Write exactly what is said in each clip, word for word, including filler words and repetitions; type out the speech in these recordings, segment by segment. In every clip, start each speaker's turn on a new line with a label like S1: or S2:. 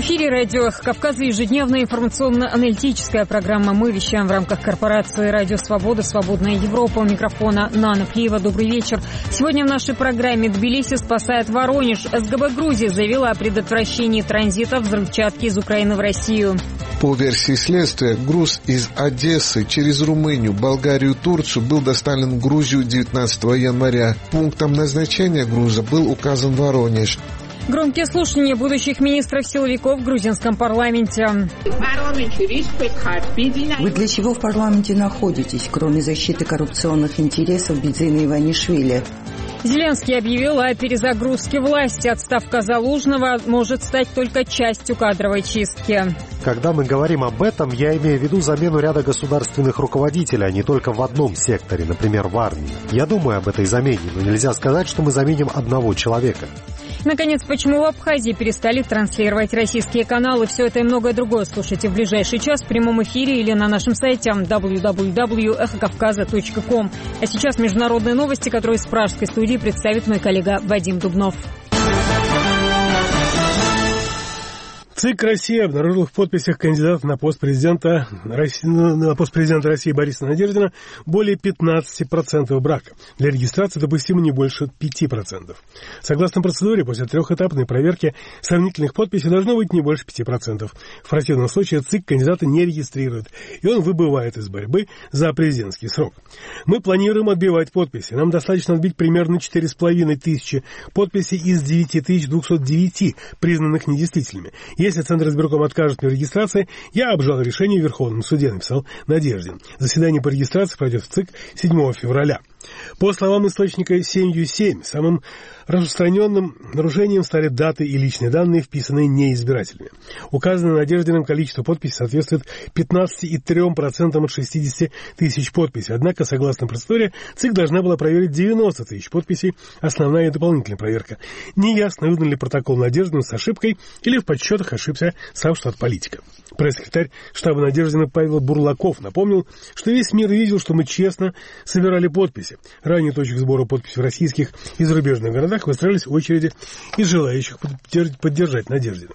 S1: эфире радио «Эхо Кавказа» ежедневная информационно-аналитическая программа. Мы вещаем в рамках корпорации «Радио Свобода», «Свободная Европа». У микрофона Нана Плиева. Добрый вечер. Сегодня в нашей программе Тбилиси спасает Воронеж. СГБ Грузии заявила о предотвращении транзита взрывчатки из Украины в Россию.
S2: По версии следствия, груз из Одессы через Румынию, Болгарию и Турцию был доставлен в Грузию девятнадцатого января. Пунктом назначения груза был указан Воронеж.
S1: Громкие слушания будущих министров-силовиков в грузинском парламенте.
S3: Вы для чего в парламенте находитесь, кроме защиты коррупционных интересов Бидзина и Иванишвили?
S1: Зеленский объявил о перезагрузке власти. Отставка Залужного может стать только частью кадровой чистки.
S4: Когда мы говорим об этом, я имею в виду замену ряда государственных руководителей, а не только в одном секторе, например, в армии. Я думаю об этой замене, но нельзя сказать, что мы заменим одного человека.
S1: Наконец, почему в Абхазии перестали транслировать российские каналы? Все это и многое другое слушайте в ближайший час в прямом эфире или на нашем сайте дабл ю дабл ю дабл ю точка эхо кавказа точка ком. А сейчас международные новости, которые из пражской студии представит мой коллега Вадим Дубнов.
S5: ЦИК России обнаружил в подписях кандидата на пост президента России, на пост президента России Бориса Надеждина более пятнадцать процентов брака. Для регистрации допустимо не больше пять процентов. Согласно процедуре, после трехэтапной проверки сомнительных подписей должно быть не больше пяти процентов. В противном случае ЦИК кандидата не регистрирует, и он выбывает из борьбы за президентский срок. Мы планируем отбивать подписи. Нам достаточно отбить примерно четыре с половиной тысячи подписей из девяти тысяч двухсот девяти, признанных недействительными. Если Центр избирком откажет мне в регистрации, я обжалую решение в Верховном суде, написал Надеждин. Заседание по регистрации пройдет в ЦИК седьмого февраля. По словам источника семью семь, самым распространенным нарушением стали даты и личные данные, вписанные неизбирателями. Указанное Надеждиным количество подписей соответствует пятнадцати целых трём десятых процента от шестидесяти тысяч подписей. Однако, согласно процедуре, ЦИК должна была проверить девяносто тысяч подписей, основная и дополнительная проверка. Неясно, выдан ли протокол Надеждина с ошибкой или в подсчетах ошибся сам штат политика. Пресс-секретарь штаба Надеждина Павел Бурлаков напомнил, что весь мир видел, что мы честно собирали подписи. Ранее точек сбора подписей в российских и зарубежных городах выстроились очереди из желающих поддержать Надеждина.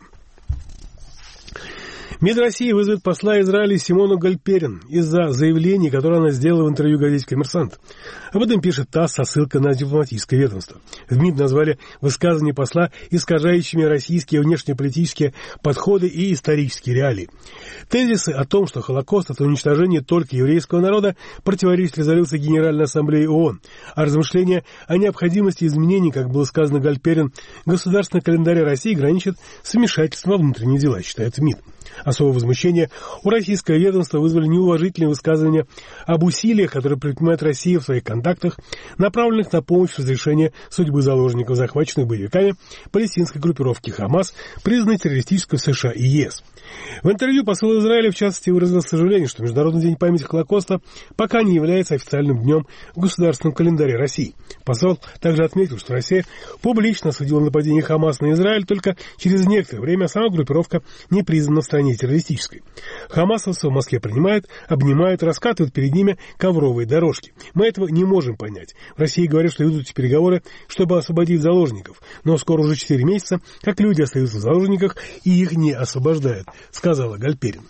S5: МИД России вызовет посла Израиля Симону Гальперин из-за заявлений, которые она сделала в интервью газете «Коммерсант». Об этом пишет ТАСС со ссылкой на дипломатическое ведомство. В МИД назвали высказывания посла искажающими российские внешнеполитические подходы и исторические реалии. Тезисы о том, что Холокост – это уничтожение только еврейского народа, противоречат резолюции Генеральной Ассамблеи ООН, а размышления о необходимости изменений, как было сказано Гальперин, государственного календаря России граничат с вмешательством во внутренние дела, считает МИД. Особое возмущение у российского ведомства вызвали неуважительные высказывания об усилиях, которые предпринимает Россия в своих контактах, направленных на помощь в разрешении судьбы заложников, захваченных боевиками палестинской группировки «Хамас», признанной террористической в США и ЕС. В интервью посол Израиля, в частности, выразил сожаление, что Международный день памяти Холокоста пока не является официальным днем в государственном календаре России. Посол также отметил, что Россия публично осудила нападение Хамас на Израиль, только через некоторое время сама группировка не признана в стране террористической. Хамасовцы в Москве принимают, обнимают, раскатывают перед ними ковровые дорожки. Мы этого не можем понять. В России говорят, что ведут эти переговоры, чтобы освободить заложников. Но скоро уже четыре месяца, как люди остаются в заложниках и их не освобождают, сказала Гальперин.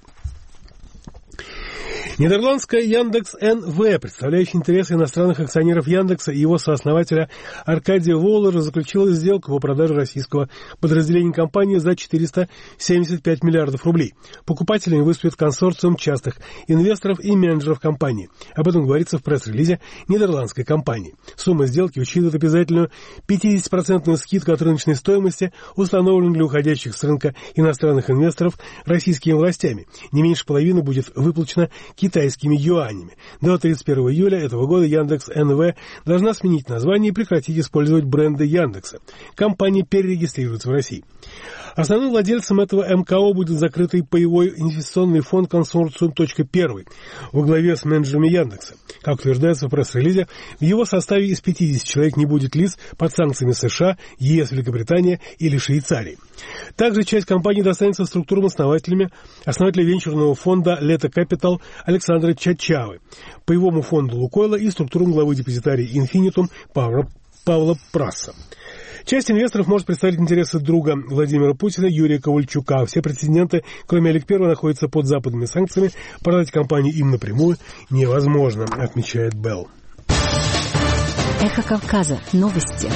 S5: Нидерландская Яндекс.эн.вэ, представляющая интересы иностранных акционеров Яндекса и его сооснователя Аркадия Воллера, заключила сделку по продаже российского подразделения компании за четыреста семьдесят пять миллиардов рублей. Покупателями выступит консорциум частных инвесторов и менеджеров компании. Об этом говорится в пресс-релизе нидерландской компании. Сумма сделки учитывает обязательную пятидесятипроцентную скидку от рыночной стоимости, установленную для уходящих с рынка иностранных инвесторов российскими властями. Не меньше половины будет выплачено китайскими юанями. До тридцать первого июля этого года Яндекс.эн.вэ должна сменить название и прекратить использовать бренды Яндекса. Компания перерегистрируется в России. Основным владельцем этого эм ка о будет закрытый паевой инвестиционный фонд «Консорциум. один» во главе с менеджерами Яндекса. Как утверждается в пресс-релизе, в его составе из пятидесяти человек не будет лиц под санкциями США, ЕС, Великобритания или Швейцарии. Также часть компании достанется структурным основателями, основателя венчурного фонда «Лето Капитал» Александра Чачавы, паевому фонду «Лукойла» и структурным главы депозитарии «Инфинитум» Павла, Павла Прасса. Часть инвесторов может представить интересы друга Владимира Путина Юрия Ковальчука. Все претенденты, кроме Олег Первого, находятся под западными санкциями. Продать компанию им напрямую невозможно, отмечает Белл.
S1: Эхо Кавказа. Новости.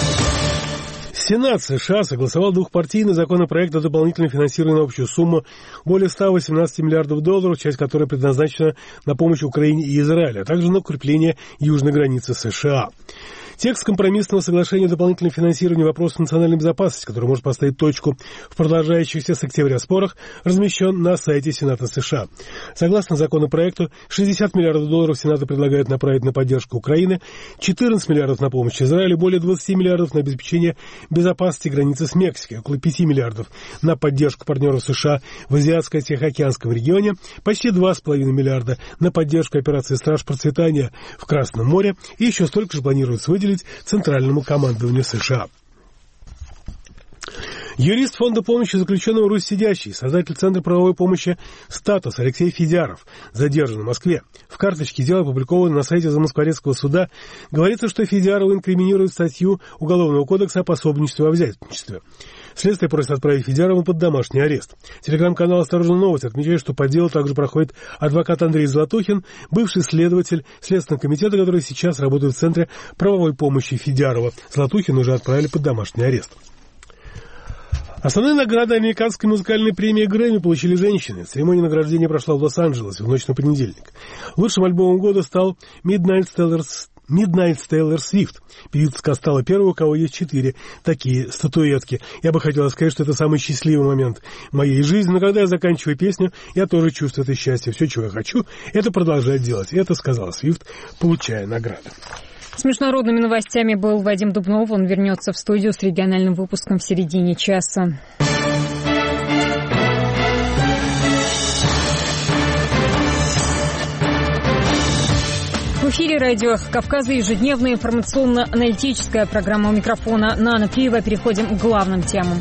S5: Сенат США согласовал двухпартийный законопроект о дополнительном финансировании на общую сумму более ста восемнадцати миллиардов долларов, часть которой предназначена на помощь Украине и Израилю, а также на укрепление южной границы США. Текст компромиссного соглашения о дополнительном финансировании вопросов национальной безопасности, который может поставить точку в продолжающихся с октября спорах, размещен на сайте Сената США. Согласно законопроекту, шестьдесят миллиардов долларов Сенат предлагает направить на поддержку Украины, четырнадцать миллиардов на помощь Израилю, более двадцати миллиардов на обеспечение безопасности границы с Мексикой, около пяти миллиардов на поддержку партнеров США в Азиатско-Тихоокеанском регионе, почти два с половиной миллиарда на поддержку операции «Страж процветания» в Красном море и еще столько же планируется выделить Центральному командованию США. Юрист Фонда помощи заключенным Русь сидящий, создатель Центра правовой помощи «Статус» Алексей Федяров, задержан в Москве. В карточке дела, опубликованной на сайте Замоскворецкого суда, говорится, что Федярову инкриминирует статью Уголовного кодекса о пособничестве во взятничестве. Следствие просит отправить Федярова под домашний арест. Телеграм-канал «Осторожно, новости» отмечает, что по делу также проходит адвокат Андрей Золотухин, бывший следователь Следственного комитета, который сейчас работает в Центре правовой помощи Федярова. Золотухина уже отправили под домашний арест. Основные награды американской музыкальной премии Грэмми получили женщины. Церемония награждения прошла в Лос-Анджелесе в ночь на понедельник. Лучшим альбомом года стал Midnight Taylor's Midnight Taylor Swift. Певица стала первой, у кого есть четыре такие статуэтки. Я бы хотела сказать, что это самый счастливый момент моей жизни, но когда я заканчиваю песню, я тоже чувствую это счастье. Все, чего я хочу, это продолжать делать. И это сказала Свифт, получая награды.
S1: С международными новостями был Вадим Дубнов. Он вернется в студию с региональным выпуском в середине часа. В эфире радио «Кавказа» ежедневная информационно-аналитическая программа. У микрофона Нана Плиева. Переходим к главным темам.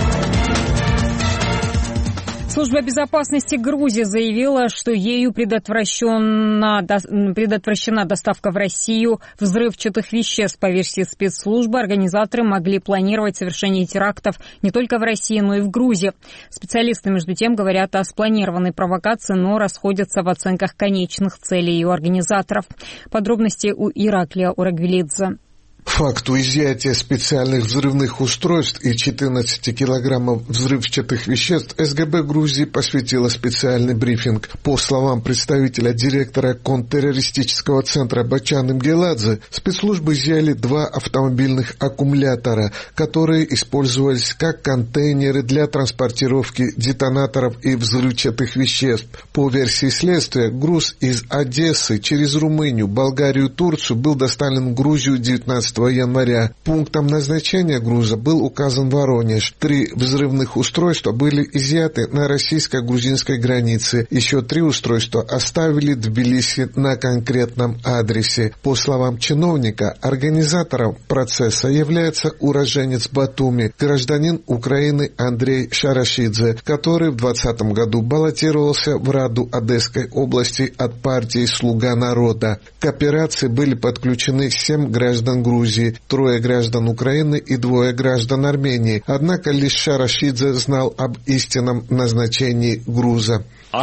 S1: Служба безопасности Грузии заявила, что ею предотвращена, предотвращена доставка в Россию взрывчатых веществ. По версии спецслужбы, организаторы могли планировать совершение терактов не только в России, но и в Грузии. Специалисты, между тем, говорят о спланированной провокации, но расходятся в оценках конечных целей ее организаторов. Подробности у Ираклия Урагвелидзе.
S2: Факту изъятия специальных взрывных устройств и четырнадцати килограммов взрывчатых веществ СГБ Грузии посвятила специальный брифинг. По словам представителя директора контртеррористического центра Бачан Имгеладзе, спецслужбы изъяли два автомобильных аккумулятора, которые использовались как контейнеры для транспортировки детонаторов и взрывчатых веществ. По версии следствия, груз из Одессы через Румынию, Болгарию и Турцию был доставлен в Грузию девятнадцатого января. Пунктом назначения груза был указан Воронеж. Три взрывных устройства были изъяты на российско-грузинской границе. Еще три устройства оставили в Тбилиси на конкретном адресе. По словам чиновника, организатором процесса является уроженец Батуми, гражданин Украины Андрей Шарашидзе, который в двадцатом году баллотировался в Раду Одесской области от партии «Слуга народа». К операции были подключены семь граждан Грузии, трое граждан Украины и двое граждан Армении. Однако лишь Шарашидзе знал об истинном назначении груза.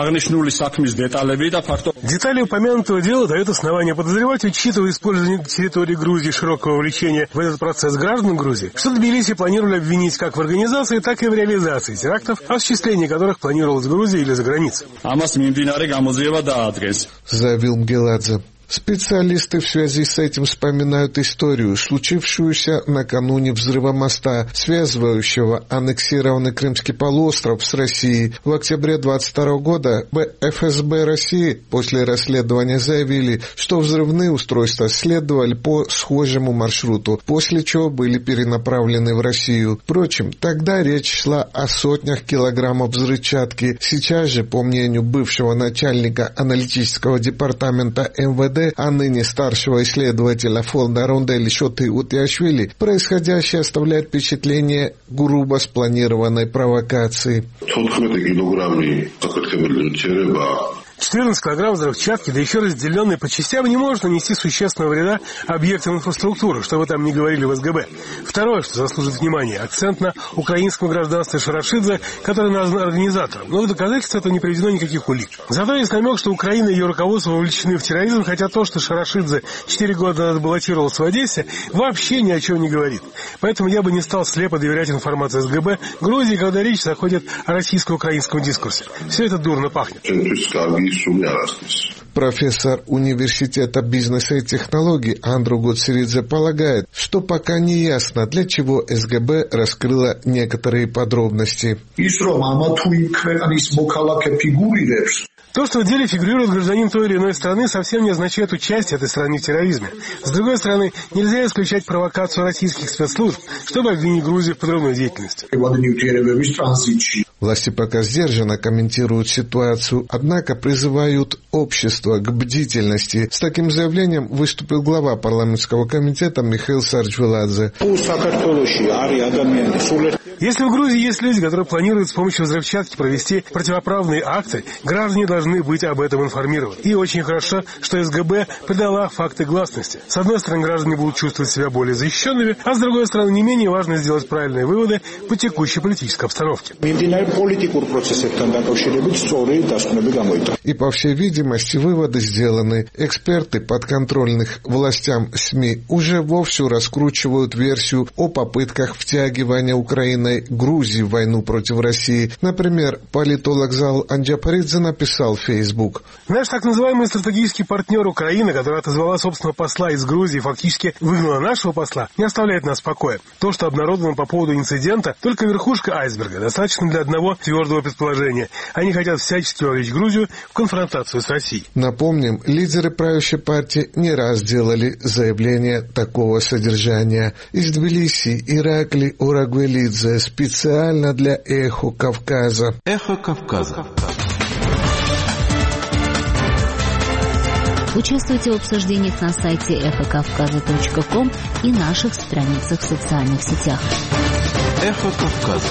S5: Детали упомянутого дела дают основания подозревать, учитывая использование территории Грузии широкого вовлечения в этот процесс граждан Грузии, что Тбилиси планировали обвинить как в организации, так и в реализации терактов, осуществление которых планировалось в Грузии или за границей.
S2: Заявил Мгеладзе. Специалисты в связи с этим вспоминают историю, случившуюся накануне взрыва моста, связывающего аннексированный Крымский полуостров с Россией. В октябре двадцать второго года эф эс бэ России после расследования заявили, что взрывные устройства следовали по схожему маршруту, после чего были перенаправлены в Россию. Впрочем, тогда речь шла о сотнях килограммов взрывчатки. Сейчас же, по мнению бывшего начальника аналитического департамента эм вэ дэ, а ныне старшего исследователя фонда Рондели Шоты Утиашвили, происходящее оставляет впечатление грубо спланированной провокации.
S5: четырнадцать килограмм взрывчатки, да еще разделенной по частям, не может нанести существенного вреда объектам инфраструктуры, что вы там не говорили в СГБ. Второе, что заслужит внимания, акцент на украинском гражданстве Шарашидзе, который назван организатором. Но в доказательство этого не приведено никаких улик. Зато есть намек, что Украина и ее руководство вовлечены в терроризм, хотя то, что Шарашидзе четыре года назад баллотировался в Одессе, вообще ни о чем не говорит. Поэтому я бы не стал слепо доверять информации СГБ Грузии, когда речь заходит о российско-украинском дискурсе. Все это дурно пахнет.
S2: Профессор университета бизнеса и технологий Андру Гуцеридзе полагает, что пока не ясно, для чего СГБ раскрыла некоторые подробности.
S5: То, что в деле фигурирует гражданин той или иной страны, совсем не означает участие этой страны в терроризме. С другой стороны, нельзя исключать провокацию российских спецслужб, чтобы обвинить Грузию в подрывной деятельности.
S2: Власти пока сдержанно комментируют ситуацию, однако призывают общество к бдительности. С таким заявлением выступил глава парламентского комитета Михаил Сарджвеладзе.
S5: Если в Грузии есть люди, которые планируют с помощью взрывчатки провести противоправные акты, граждане должны быть об этом информированы. И очень хорошо, что СГБ придала факты гласности. С одной стороны, граждане будут чувствовать себя более защищенными, а с другой стороны, не менее важно сделать правильные выводы по текущей политической обстановке.
S2: И, по всей видимости, выводы сделаны. Эксперты подконтрольных властям СМИ уже вовсю раскручивают версию о попытках втягивания Украины Грузии в войну против России. Например, политолог Зал Анджапаридзе написал в Facebook.
S5: Наш так называемый стратегический партнер Украина, которая отозвала собственного посла из Грузии и фактически выгнала нашего посла, не оставляет нас в покое. То, что обнародовано по поводу инцидента, только верхушка айсберга. Достаточно для одного твердого предположения. Они хотят всячески вовлечь Грузию в конфронтацию с Россией.
S2: Напомним, лидеры правящей партии не раз делали заявления такого содержания. Из Тбилиси Иракли Урагвелидзе специально для «Эхо Кавказа».
S6: «Эхо Кавказа».
S7: Участвуйте в обсуждениях на сайте эхо кавказа точка ком и наших страницах в социальных сетях.
S6: «Эхо Кавказа».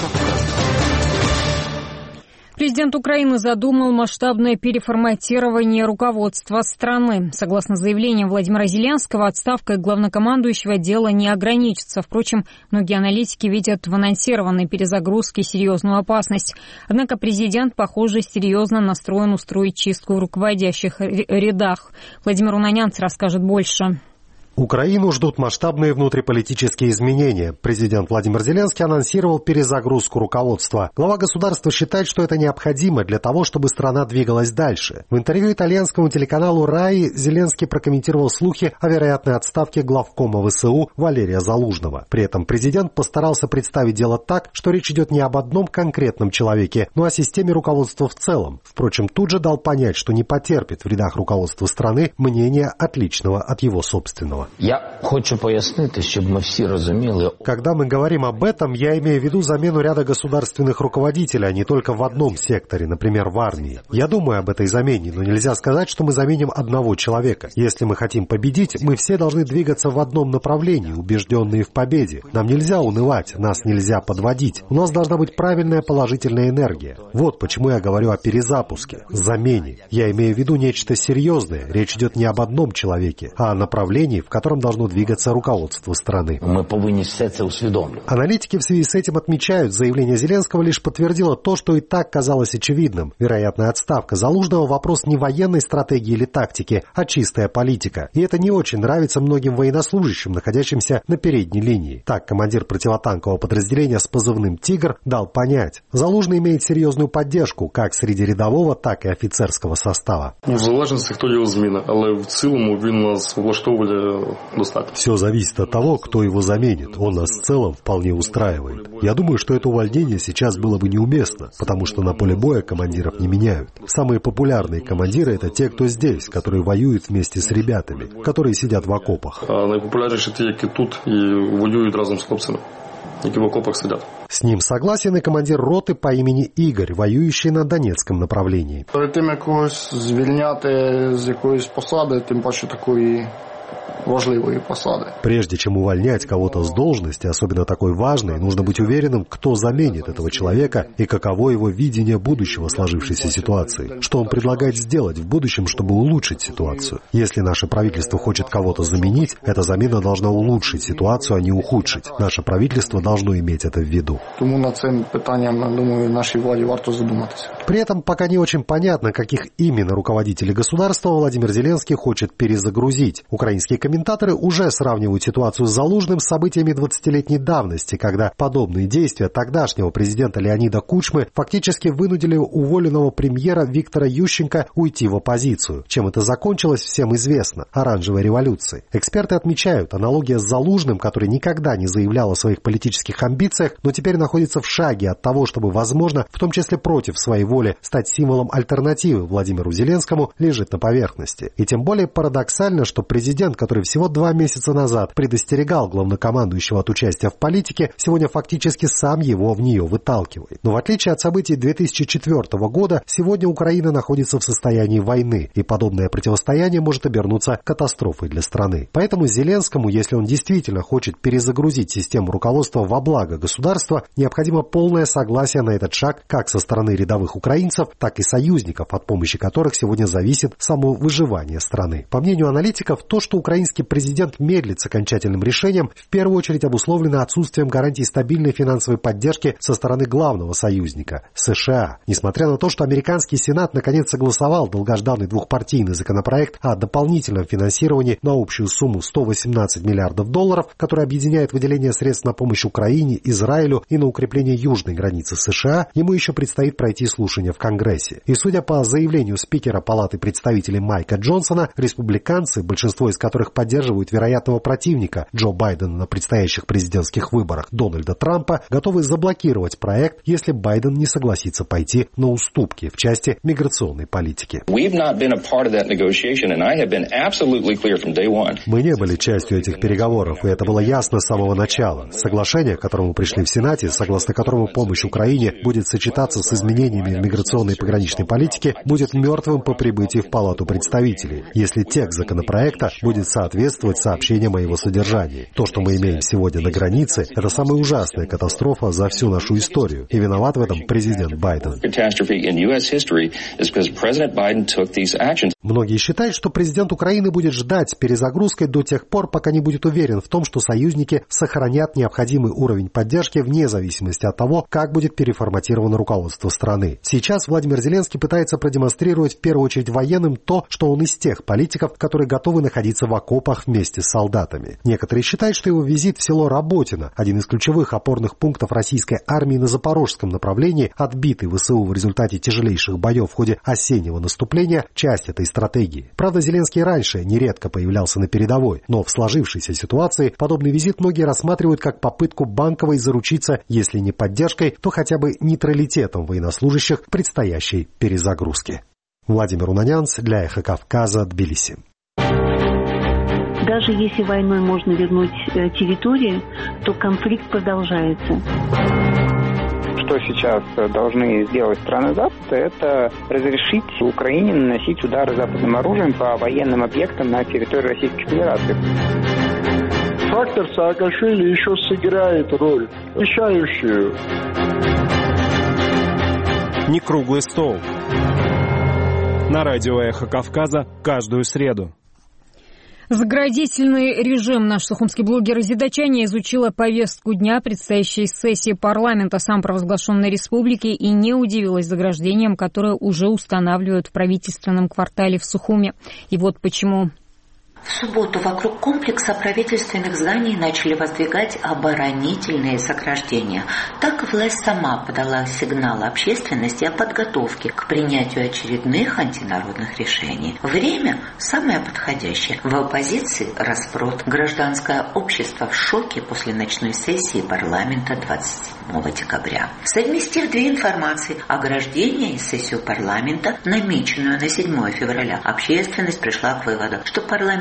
S1: Президент Украины задумал масштабное переформатирование руководства страны. Согласно заявлению Владимира Зеленского, отставкой главнокомандующего дело не ограничится. Впрочем, многие аналитики видят в анонсированной перезагрузке серьезную опасность. Однако президент, похоже, серьезно настроен устроить чистку в руководящих рядах. Владимир Унанянц расскажет больше.
S4: Украину ждут масштабные внутриполитические изменения. Президент Владимир Зеленский анонсировал перезагрузку руководства. Глава государства считает, что это необходимо для того, чтобы страна двигалась дальше. В интервью итальянскому телеканалу «Раи» Зеленский прокомментировал слухи о вероятной отставке главкома ВСУ Валерия Залужного. При этом президент постарался представить дело так, что речь идет не об одном конкретном человеке, но о системе руководства в целом. Впрочем, тут же дал понять, что не потерпит в рядах руководства страны мнения, отличного от его собственного.
S8: Я хочу пояснить, чтобы мы все разумели.
S4: Когда мы говорим об этом, я имею в виду замену ряда государственных руководителей, а не только в одном секторе, например, в армии. Я думаю об этой замене, но нельзя сказать, что мы заменим одного человека. Если мы хотим победить, мы все должны двигаться в одном направлении, убежденные в победе. Нам нельзя унывать, нас нельзя подводить. У нас должна быть правильная положительная энергия. Вот почему я говорю о перезапуске, замене. Я имею в виду нечто серьезное. Речь идет не об одном человеке, а о направлении, в котором должно двигаться руководство страны.
S8: Мы повинны все это усведомить.
S4: Аналитики в связи с этим отмечают, заявление Зеленского лишь подтвердило то, что и так казалось очевидным. Вероятная отставка Залужного – вопрос не военной стратегии или тактики, а чистая политика. И это не очень нравится многим военнослужащим, находящимся на передней линии. Так командир противотанкового подразделения с позывным «Тигр» дал понять. Залужный имеет серьезную поддержку как среди рядового, так и офицерского состава.
S9: В залежності, хто його зміни, але в цілому він нас влаштовує.
S4: Все зависит от того, кто его заменит. Он нас в целом вполне устраивает. Я думаю, что это увольнение сейчас было бы неуместно, потому что на поле боя командиров не меняют. Самые популярные командиры – это те, кто здесь, которые воюют вместе с ребятами, которые сидят в окопах.
S9: А найпопулярніші ті, які тут і воюють разом з хлопцями, які в окопах сидять.
S4: С ним согласен и командир роты по имени Игорь, воюющий на Донецком направлении.
S10: Перед тим, як когось звільняти з якоїсь посади, тим паче такої
S9: важливої посади.
S4: Прежде чем увольнять кого-то с должности, особенно такой важной, нужно быть уверенным, кто заменит этого человека и каково его видение будущего сложившейся ситуации. Что он предлагает сделать в будущем, чтобы улучшить ситуацию. Если наше правительство хочет кого-то заменить, эта замена должна улучшить ситуацию, а не ухудшить. Наше правительство должно иметь это в виду.
S9: Тому над цим питанням, думаю, нашій владі варто задуматися.
S4: При этом пока не очень понятно, каких именно руководителей государства Владимир Зеленский хочет перезагрузить. Украинские комментаторы уже сравнивают ситуацию с Залужным с событиями двадцатилетней давности, когда подобные действия тогдашнего президента Леонида Кучмы фактически вынудили уволенного премьера Виктора Ющенко уйти в оппозицию. Чем это закончилось, всем известно – оранжевой революцией. Эксперты отмечают, аналогия с Залужным, который никогда не заявлял о своих политических амбициях, но теперь находится в шаге от того, чтобы, возможно, в том числе против своей воли, стать символом альтернативы Владимиру Зеленскому, лежит на поверхности. И тем более парадоксально, что президент, который всего два месяца назад предостерегал главнокомандующего от участия в политике, сегодня фактически сам его в нее выталкивает. Но в отличие от событий две тысячи четвёртого года, сегодня Украина находится в состоянии войны, и подобное противостояние может обернуться катастрофой для страны. Поэтому Зеленскому, если он действительно хочет перезагрузить систему руководства во благо государства, необходимо полное согласие на этот шаг как со стороны рядовых украинцев, так и союзников, от помощи которых сегодня зависит само выживание страны. По мнению аналитиков, то, что украинский президент медлит с окончательным решением, в первую очередь обусловлено отсутствием гарантий стабильной финансовой поддержки со стороны главного союзника – США. Несмотря на то, что американский Сенат наконец согласовал долгожданный двухпартийный законопроект о дополнительном финансировании на общую сумму сто восемнадцать миллиардов долларов, который объединяет выделение средств на помощь Украине, Израилю и на укрепление южной границы США, ему еще предстоит пройти слушания в Конгрессе. И судя по заявлению спикера Палаты представителей Майка Джонсона, республиканцы, большинство из которых поддерживают вероятного противника Джо Байдена на предстоящих президентских выборах Дональда Трампа, готовы заблокировать проект, если Байден не согласится пойти на уступки в части миграционной политики.
S10: Мы
S4: не были частью этих переговоров, и это было ясно с самого начала. Соглашение, к которому пришли в Сенате, согласно которому помощь Украине будет сочетаться с изменениями в миграционной и пограничной политике, будет мертвым по прибытии в Палату представителей, если текст законопроекта будет соответствовать сообщениям о его содержании. То, что мы имеем сегодня на границе, это самая ужасная катастрофа за всю нашу историю, и виноват в этом президент Байден. Многие считают, что президент Украины будет ждать перезагрузкой до тех пор, пока не будет уверен в том, что союзники сохранят необходимый уровень поддержки вне зависимости от того, как будет переформатировано руководство страны. Сейчас Владимир Зеленский пытается продемонстрировать в первую очередь военным то, что он из тех политиков, которые готовы находиться в окопах вместе с солдатами. Некоторые считают, что его визит в село Работино, один из ключевых опорных пунктов российской армии на запорожском направлении, отбитый ВСУ в результате тяжелейших боев в ходе осеннего наступления, часть этой стратегии. Правда, Зеленский раньше нередко появлялся на передовой, но в сложившейся ситуации подобный визит многие рассматривают как попытку Банковой заручиться, если не поддержкой, то хотя бы нейтралитетом военнослужащих в предстоящей перезагрузке. Владимир Унанянц для Эхо Кавказа, Тбилиси.
S11: Даже если войной можно вернуть территории, то конфликт продолжается.
S12: Что сейчас должны сделать страны Запада, это разрешить Украине наносить удары западным оружием по военным объектам на территории Российской Федерации.
S13: Фактор Саакашвили еще сыграет роль, решающую.
S14: Не круглый стол. На радио «Эхо Кавказа» каждую среду.
S1: Заградительный режим. Наш сухумский блогер Зида Чаня изучила повестку дня предстоящей сессии парламента самопровозглашенной республики и не удивилась заграждениям, которые уже устанавливают в правительственном квартале в Сухуме. И вот почему.
S15: В субботу вокруг комплекса правительственных зданий начали воздвигать оборонительные заграждения. Так власть сама подала сигнал общественности о подготовке к принятию очередных антинародных решений. Время самое подходящее. В оппозиции распрот. Гражданское общество в шоке после ночной сессии парламента двадцать седьмого декабря. Совместив две информации – ограждение и сессию парламента, намеченную на седьмое февраля, общественность пришла к выводу, что парламент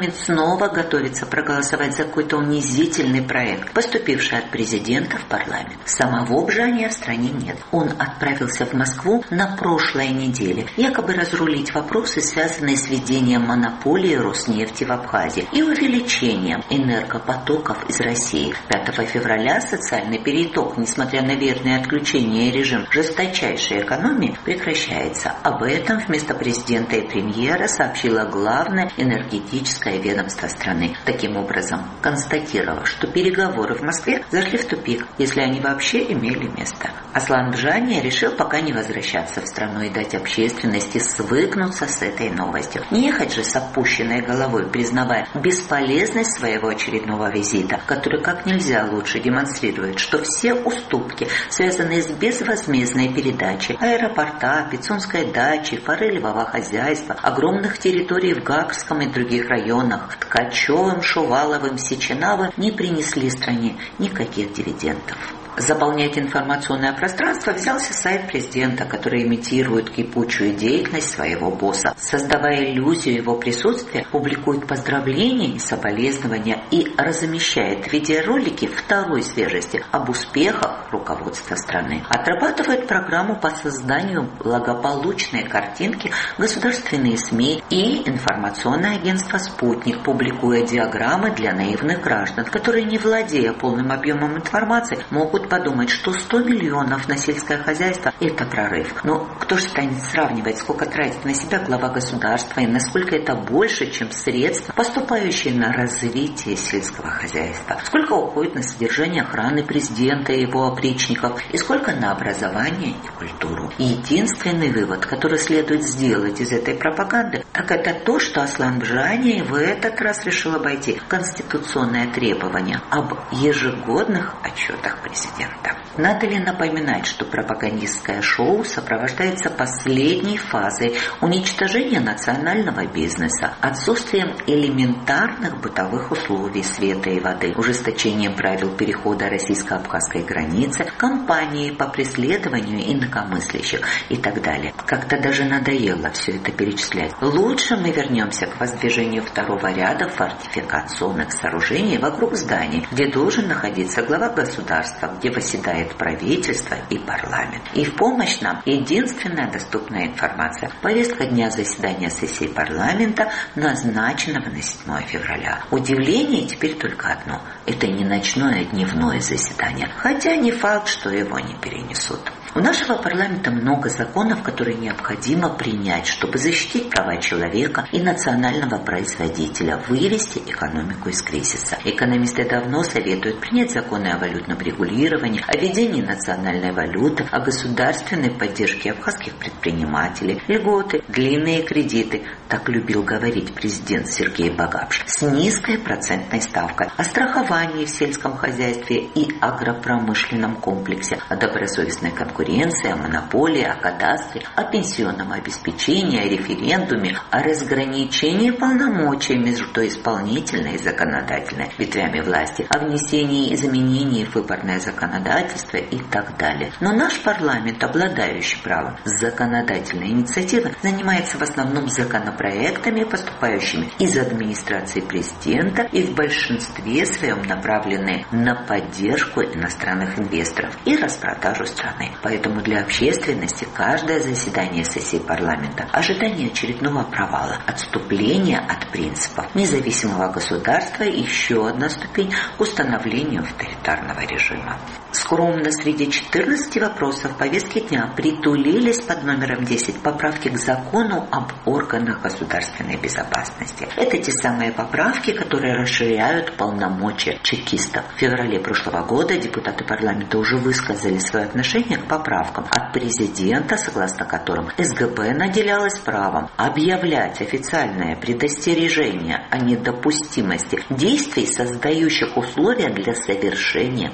S15: парламент снова готовится проголосовать за какой-то унизительный проект, поступивший от президента в парламент. Самого Бжания в стране нет. Он отправился в Москву на прошлой неделе, якобы разрулить вопросы, связанные с введением монополии Роснефти в Абхазии и увеличением энергопотоков из России. пятого февраля социальный переиток, несмотря на верное отключение и режим жесточайшей экономии, прекращается. Об этом вместо президента и премьера сообщило главное энергетическое ведомство страны. Таким образом, констатировав, что переговоры в Москве зашли в тупик, если они вообще имели место. Аслан Бжания решил пока не возвращаться в страну и дать общественности свыкнуться с этой новостью. Не ехать же с опущенной головой, признавая бесполезность своего очередного визита, который как нельзя лучше демонстрирует, что все уступки, связанные с безвозмездной передачей аэропорта, Пицунской дачи, форелевого хозяйства, огромных территорий в Гагском и других районах, Ткачевым, Шуваловым, Сеченовым, не принесли стране никаких дивидендов. Заполнять информационное пространство взялся сайт президента, который имитирует кипучую деятельность своего босса. Создавая иллюзию его присутствия, публикует поздравления и соболезнования и размещает видеоролики второй свежести об успехах руководства страны. Отрабатывает программу по созданию благополучной картинки государственные СМИ и информационное агентство «Спутник», публикуя диаграммы для наивных граждан, которые, не владея полным объемом информации, могут подумать, что сто миллионов на сельское хозяйство – это прорыв. Но кто же станет сравнивать, сколько тратит на себя глава государства и насколько это больше, чем средства, поступающие на развитие сельского хозяйства? Сколько уходит на содержание охраны президента и его опричников, и сколько на образование и культуру? И единственный вывод, который следует сделать из этой пропаганды, так это то, что Аслан Бжания в этот раз решил обойти конституционное требование об ежегодных отчетах президента. Надо ли напоминать, что пропагандистское шоу сопровождается последней фазой уничтожения национального бизнеса, отсутствием элементарных бытовых условий света и воды, ужесточением правил перехода российско-абхазской границы, кампанией по преследованию инакомыслящих и так далее. Как-то даже надоело все это перечислять. Лучше мы вернемся к воздвижению второго ряда фортификационных сооружений вокруг зданий, где должен находиться глава государства, где восседает правительство и парламент. И в помощь нам единственная доступная информация. Повестка дня заседания сессии парламента назначенного на седьмое февраля. Удивление теперь только одно. Это не ночное, а дневное заседание. Хотя не факт, что его не перенесут. У нашего парламента много законов, которые необходимо принять, чтобы защитить права человека и национального производителя, вывести экономику из кризиса. Экономисты давно советуют принять законы о валютном регулировании, о введении национальной валюты, о государственной поддержке абхазских предпринимателей, льготы, длинные кредиты, так любил говорить президент Сергей Багапш, с низкой процентной ставкой, о страховании в сельском хозяйстве и агропромышленном комплексе, о добросовестной конкуренции, о монополии, о кадастре, о пенсионном обеспечении, о референдуме, о разграничении полномочий между исполнительной и законодательной ветвями власти, о внесении изменений в выборное законодательство и так далее. Но наш парламент, обладающий правом законодательной инициативы, занимается в основном законопроектами, поступающими из администрации президента и в большинстве своем направленные на поддержку иностранных инвесторов и распродажу страны. Поэтому для общественности каждое заседание сессии парламента – ожидание очередного провала, отступления от принципов независимого государства и еще одна ступень к установлению авторитарного режима. Скромно среди четырнадцати вопросов повестки дня притулились под номером десять поправки к закону об органах государственной безопасности. Это те самые поправки, которые расширяют полномочия чекистов. В феврале прошлого года депутаты парламента уже высказали свое отношение к поправкам от президента, согласно которым СГБ наделялась правом объявлять официальное предостережение о недопустимости действий, создающих условия для совершения преступления.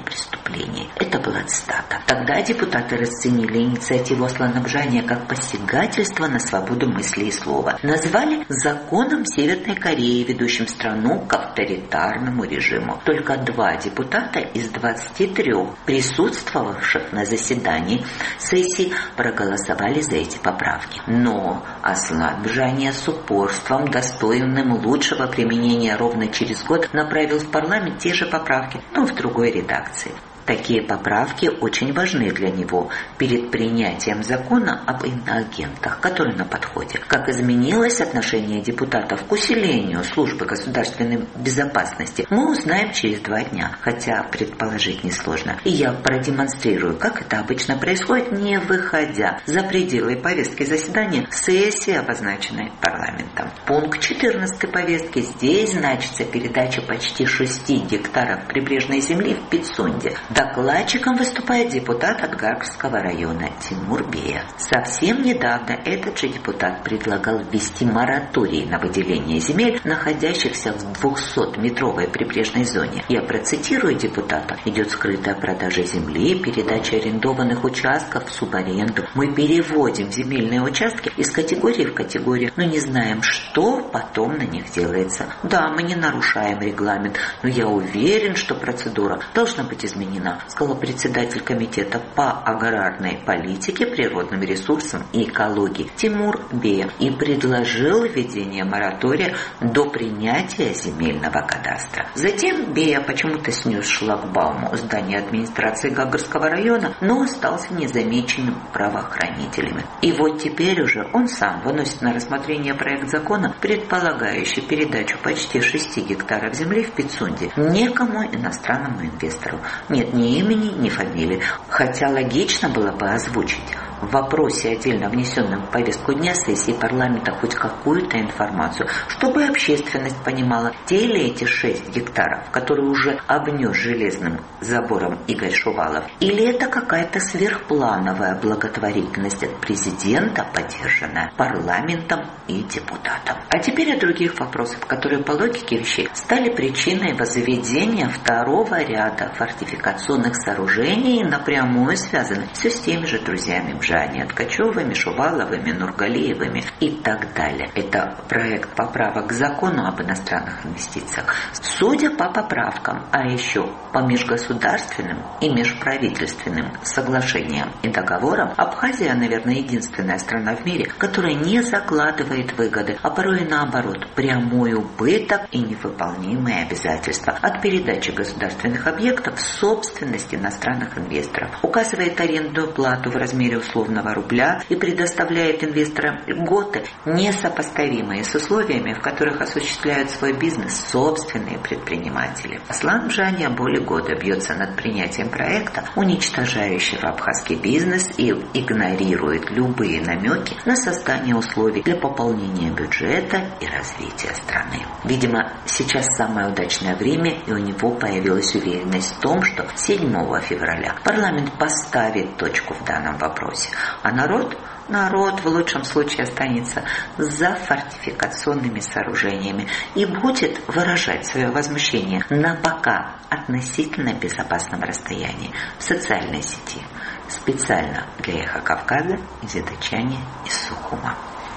S15: преступлений. Это была цитата. Тогда депутаты расценили инициативу о слонобжании как посягательство на свободу мысли и слова. Назвали законом Северной Кореи, ведущим страну к авторитарному режиму. Только два депутата из двадцати трёх присутствовавших на заседании сессии проголосовали за эти поправки. Но Асланбжания с упорством, достойным лучшего применения, ровно через год направил в парламент те же поправки, но в другой редакции. Такие поправки очень важны для него перед принятием закона об иноагентах, который на подходе. Как изменилось отношение депутатов к усилению службы государственной безопасности, мы узнаем через два дня, хотя предположить несложно. И я продемонстрирую, как это обычно происходит, не выходя за пределы повестки заседания сессии, обозначенной парламентом. Пункт четырнадцатый повестки. Здесь значится передача почти шести гектаров прибрежной земли в Пицунде. Докладчиком выступает депутат от Гарского района Тимур Бея. Совсем недавно этот же депутат предлагал ввести мораторий на выделение земель, находящихся в двухсотметровой прибрежной зоне. Я процитирую депутата. Идет скрытая продажа земли, передача арендованных участков в субаренду. Мы переводим земельные участки из категории в категорию, но не знаем, что потом на них делается. Да, мы не нарушаем регламент, но я уверен, что процедура должна быть изменена, сказал председатель комитета по аграрной политике, природным ресурсам и экологии Тимур Бея и предложил введение моратория до принятия земельного кадастра. Затем Бея почему-то снес шлагбаум у здания администрации Гагарского района, но остался незамеченным правоохранителями. И вот теперь уже он сам выносит на рассмотрение проект закона, предполагающий передачу почти шести гектаров земли в Пицунде некому иностранному инвестору. Нет ни имени, ни фамилии. Хотя логично было бы озвучить в вопросе, отдельно внесенном в повестку дня сессии парламента, хоть какую-то информацию, чтобы общественность понимала, те ли эти шесть гектаров, которые уже обнес железным забором Игорь Шувалов, или это какая-то сверхплановая благотворительность от президента, поддержанная парламентом и депутатом. А теперь о других вопросах, которые по логике вещей стали причиной возведения второго ряда фортификационных сооружений, напрямую связаны все с теми же друзьями Бжани, Ткачевыми, Шуваловыми, Нургалиевыми и так далее. Это проект поправок к закону об иностранных инвестициях. Судя по поправкам, а еще по межгосударственным и межправительственным соглашениям и договорам, Абхазия, наверное, единственная страна в мире, которая не закладывает выгоды, а порой и наоборот, прямой убыток и невыполнимые обязательства от передачи государственных объектов в собственность иностранных инвесторов, указывает арендную плату в размере условного рубля и предоставляет инвесторам льготы, несопоставимые с условиями, в которых осуществляют свой бизнес собственные предприниматели. Асланбжания более года бьется над принятием проекта, уничтожающего абхазский бизнес, и игнорирует любые намеки на создание условий для пополнения бюджета и развития страны. Видимо, сейчас самое удачное время, и у него появилась уверенность в том, что седьмого февраля парламент поставит точку в данном вопросе, а народ Народ в лучшем случае останется за фортификационными сооружениями и будет выражать свое возмущение на пока относительно безопасном расстоянии в социальной сети. Специально для Эхо Кавказа из Ятычани, из Сухума.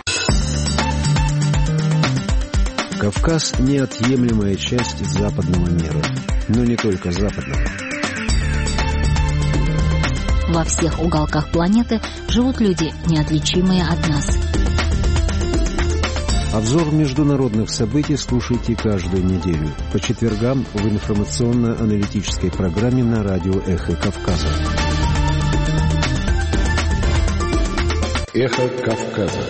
S10: Кавказ – неотъемлемая часть западного мира, но не только западного.
S7: Во всех уголках планеты живут люди, неотличимые от нас.
S10: Обзор международных событий слушайте каждую неделю по четвергам в информационно-аналитической программе на радио «Эхо Кавказа». «Эхо Кавказа».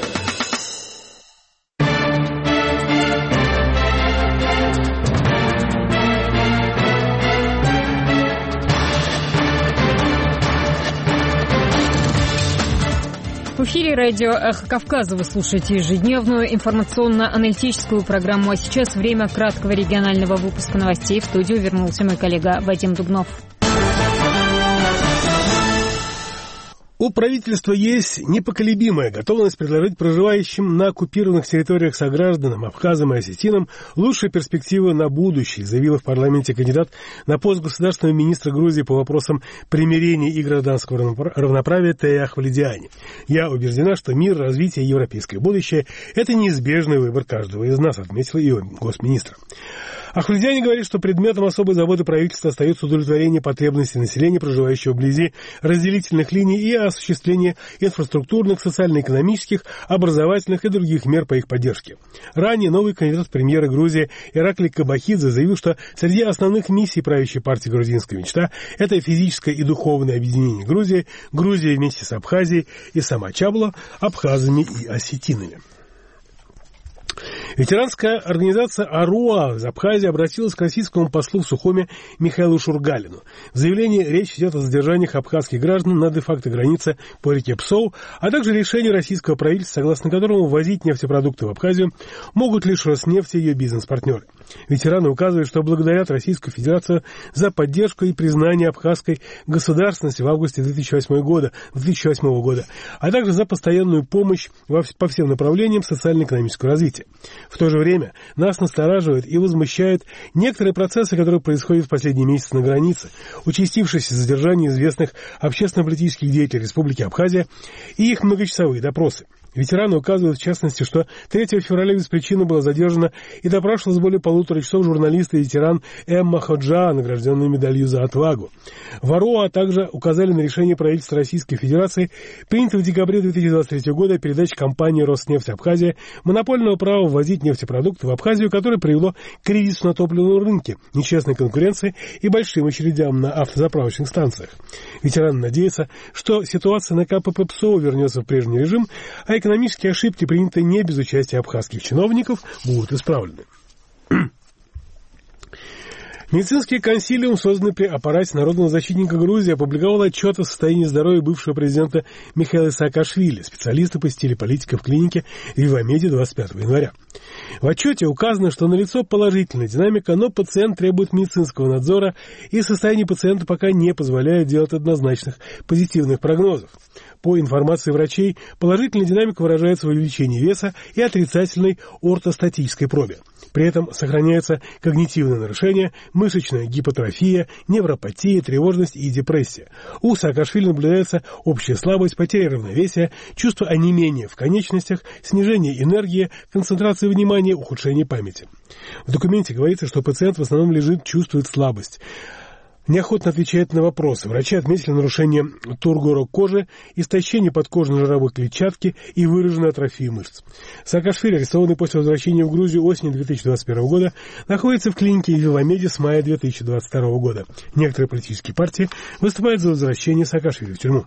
S1: В эфире радио «Эхо Кавказа» вы слушаете ежедневную информационно-аналитическую программу. А сейчас время краткого регионального выпуска новостей. В студию вернулся мой коллега Вадим Дубнов.
S5: У правительства есть непоколебимая готовность предложить проживающим на оккупированных территориях согражданам, абхазам и осетинам лучшие перспективы на будущее, заявила в парламенте кандидат на пост государственного министра Грузии по вопросам примирения и гражданского равноправия Тея Ахвалидиани. «Я убеждена, что мир, развитие и европейское будущее – это неизбежный выбор каждого из нас», отметила и госминистр. Ахвалидиани говорит, что предметом особой заботы правительства остается удовлетворение потребностей населения, проживающего вблизи разделительных линий, и осуществление инфраструктурных, социально-экономических, образовательных и других мер по их поддержке. Ранее новый кандидат в премьеры Грузии Ираклий Кабахидзе заявил, что среди основных миссий правящей партии «Грузинская мечта» это физическое и духовное объединение Грузии, Грузия вместе с Абхазией и сама Чабла, абхазами и осетинами. Ветеранская организация «Аруа» из Абхазии обратилась к российскому послу в Сухуме Михаилу Шургалину. В заявлении речь идет о задержаниях абхазских граждан на де-факто границе по реке Псоу, а также решении российского правительства, согласно которому ввозить нефтепродукты в Абхазию могут лишь Роснефть и ее бизнес-партнеры. Ветераны указывают, что благодарят Российскую Федерацию за поддержку и признание абхазской государственности в августе две тысячи восьмого года, две тысячи восьмого года, а также за постоянную помощь по всем направлениям социально-экономического развития. В то же время нас настораживает и возмущает некоторые процессы, которые происходят в последние месяцы на границе, участившееся задержание известных общественно-политических деятелей Республики Абхазия и их многочасовые допросы. Ветераны указывают, в частности, что третьего февраля без причины была задержана и допрашивалась более полутора часов журналист и ветеран Эмма Ходжа, награжденная медалью за отвагу. В АРОА также указали на решение правительства Российской Федерации, принятое в декабре две тысячи двадцать третьего года о передаче компании «Роснефть Абхазия» монопольного права ввозить нефтепродукты в Абхазию, которое привело к кризису на топливном рынке, нечестной конкуренции и большим очередям на автозаправочных станциях. Ветераны надеются, что ситуация на КПП ПСО вернется в прежний режим, а экономические ошибки, принятые не без участия абхазских чиновников, будут исправлены. Медицинский консилиум, созданный при аппарате Народного защитника Грузии, опубликовал отчет о состоянии здоровья бывшего президента Михаила Саакашвили. Специалисты посетили политика в клинике Вивамеди двадцать пятого января. В отчете указано, что налицо положительная динамика, но пациент требует медицинского надзора, и состояние пациента пока не позволяет делать однозначных позитивных прогнозов. По информации врачей, положительная динамика выражается в увеличении веса и отрицательной ортостатической пробе. При этом сохраняются когнитивные нарушения, мышечная гипотрофия, невропатия, тревожность и депрессия. У Саакашвили наблюдается общая слабость, потеря равновесия, чувство онемения в конечностях, снижение энергии, концентрации внимания, ухудшение памяти. В документе говорится, что пациент в основном лежит, чувствует слабость. Неохотно отвечает на вопросы. Врачи отметили нарушение тургора кожи, истощение подкожно-жировой клетчатки и выраженную атрофию мышц. Саакашвили, арестованный после возвращения в Грузию осенью две тысячи двадцать первого года, находится в клинике Вивамеди с мая две тысячи двадцать второго года. Некоторые политические партии выступают за возвращение Саакашвили в тюрьму.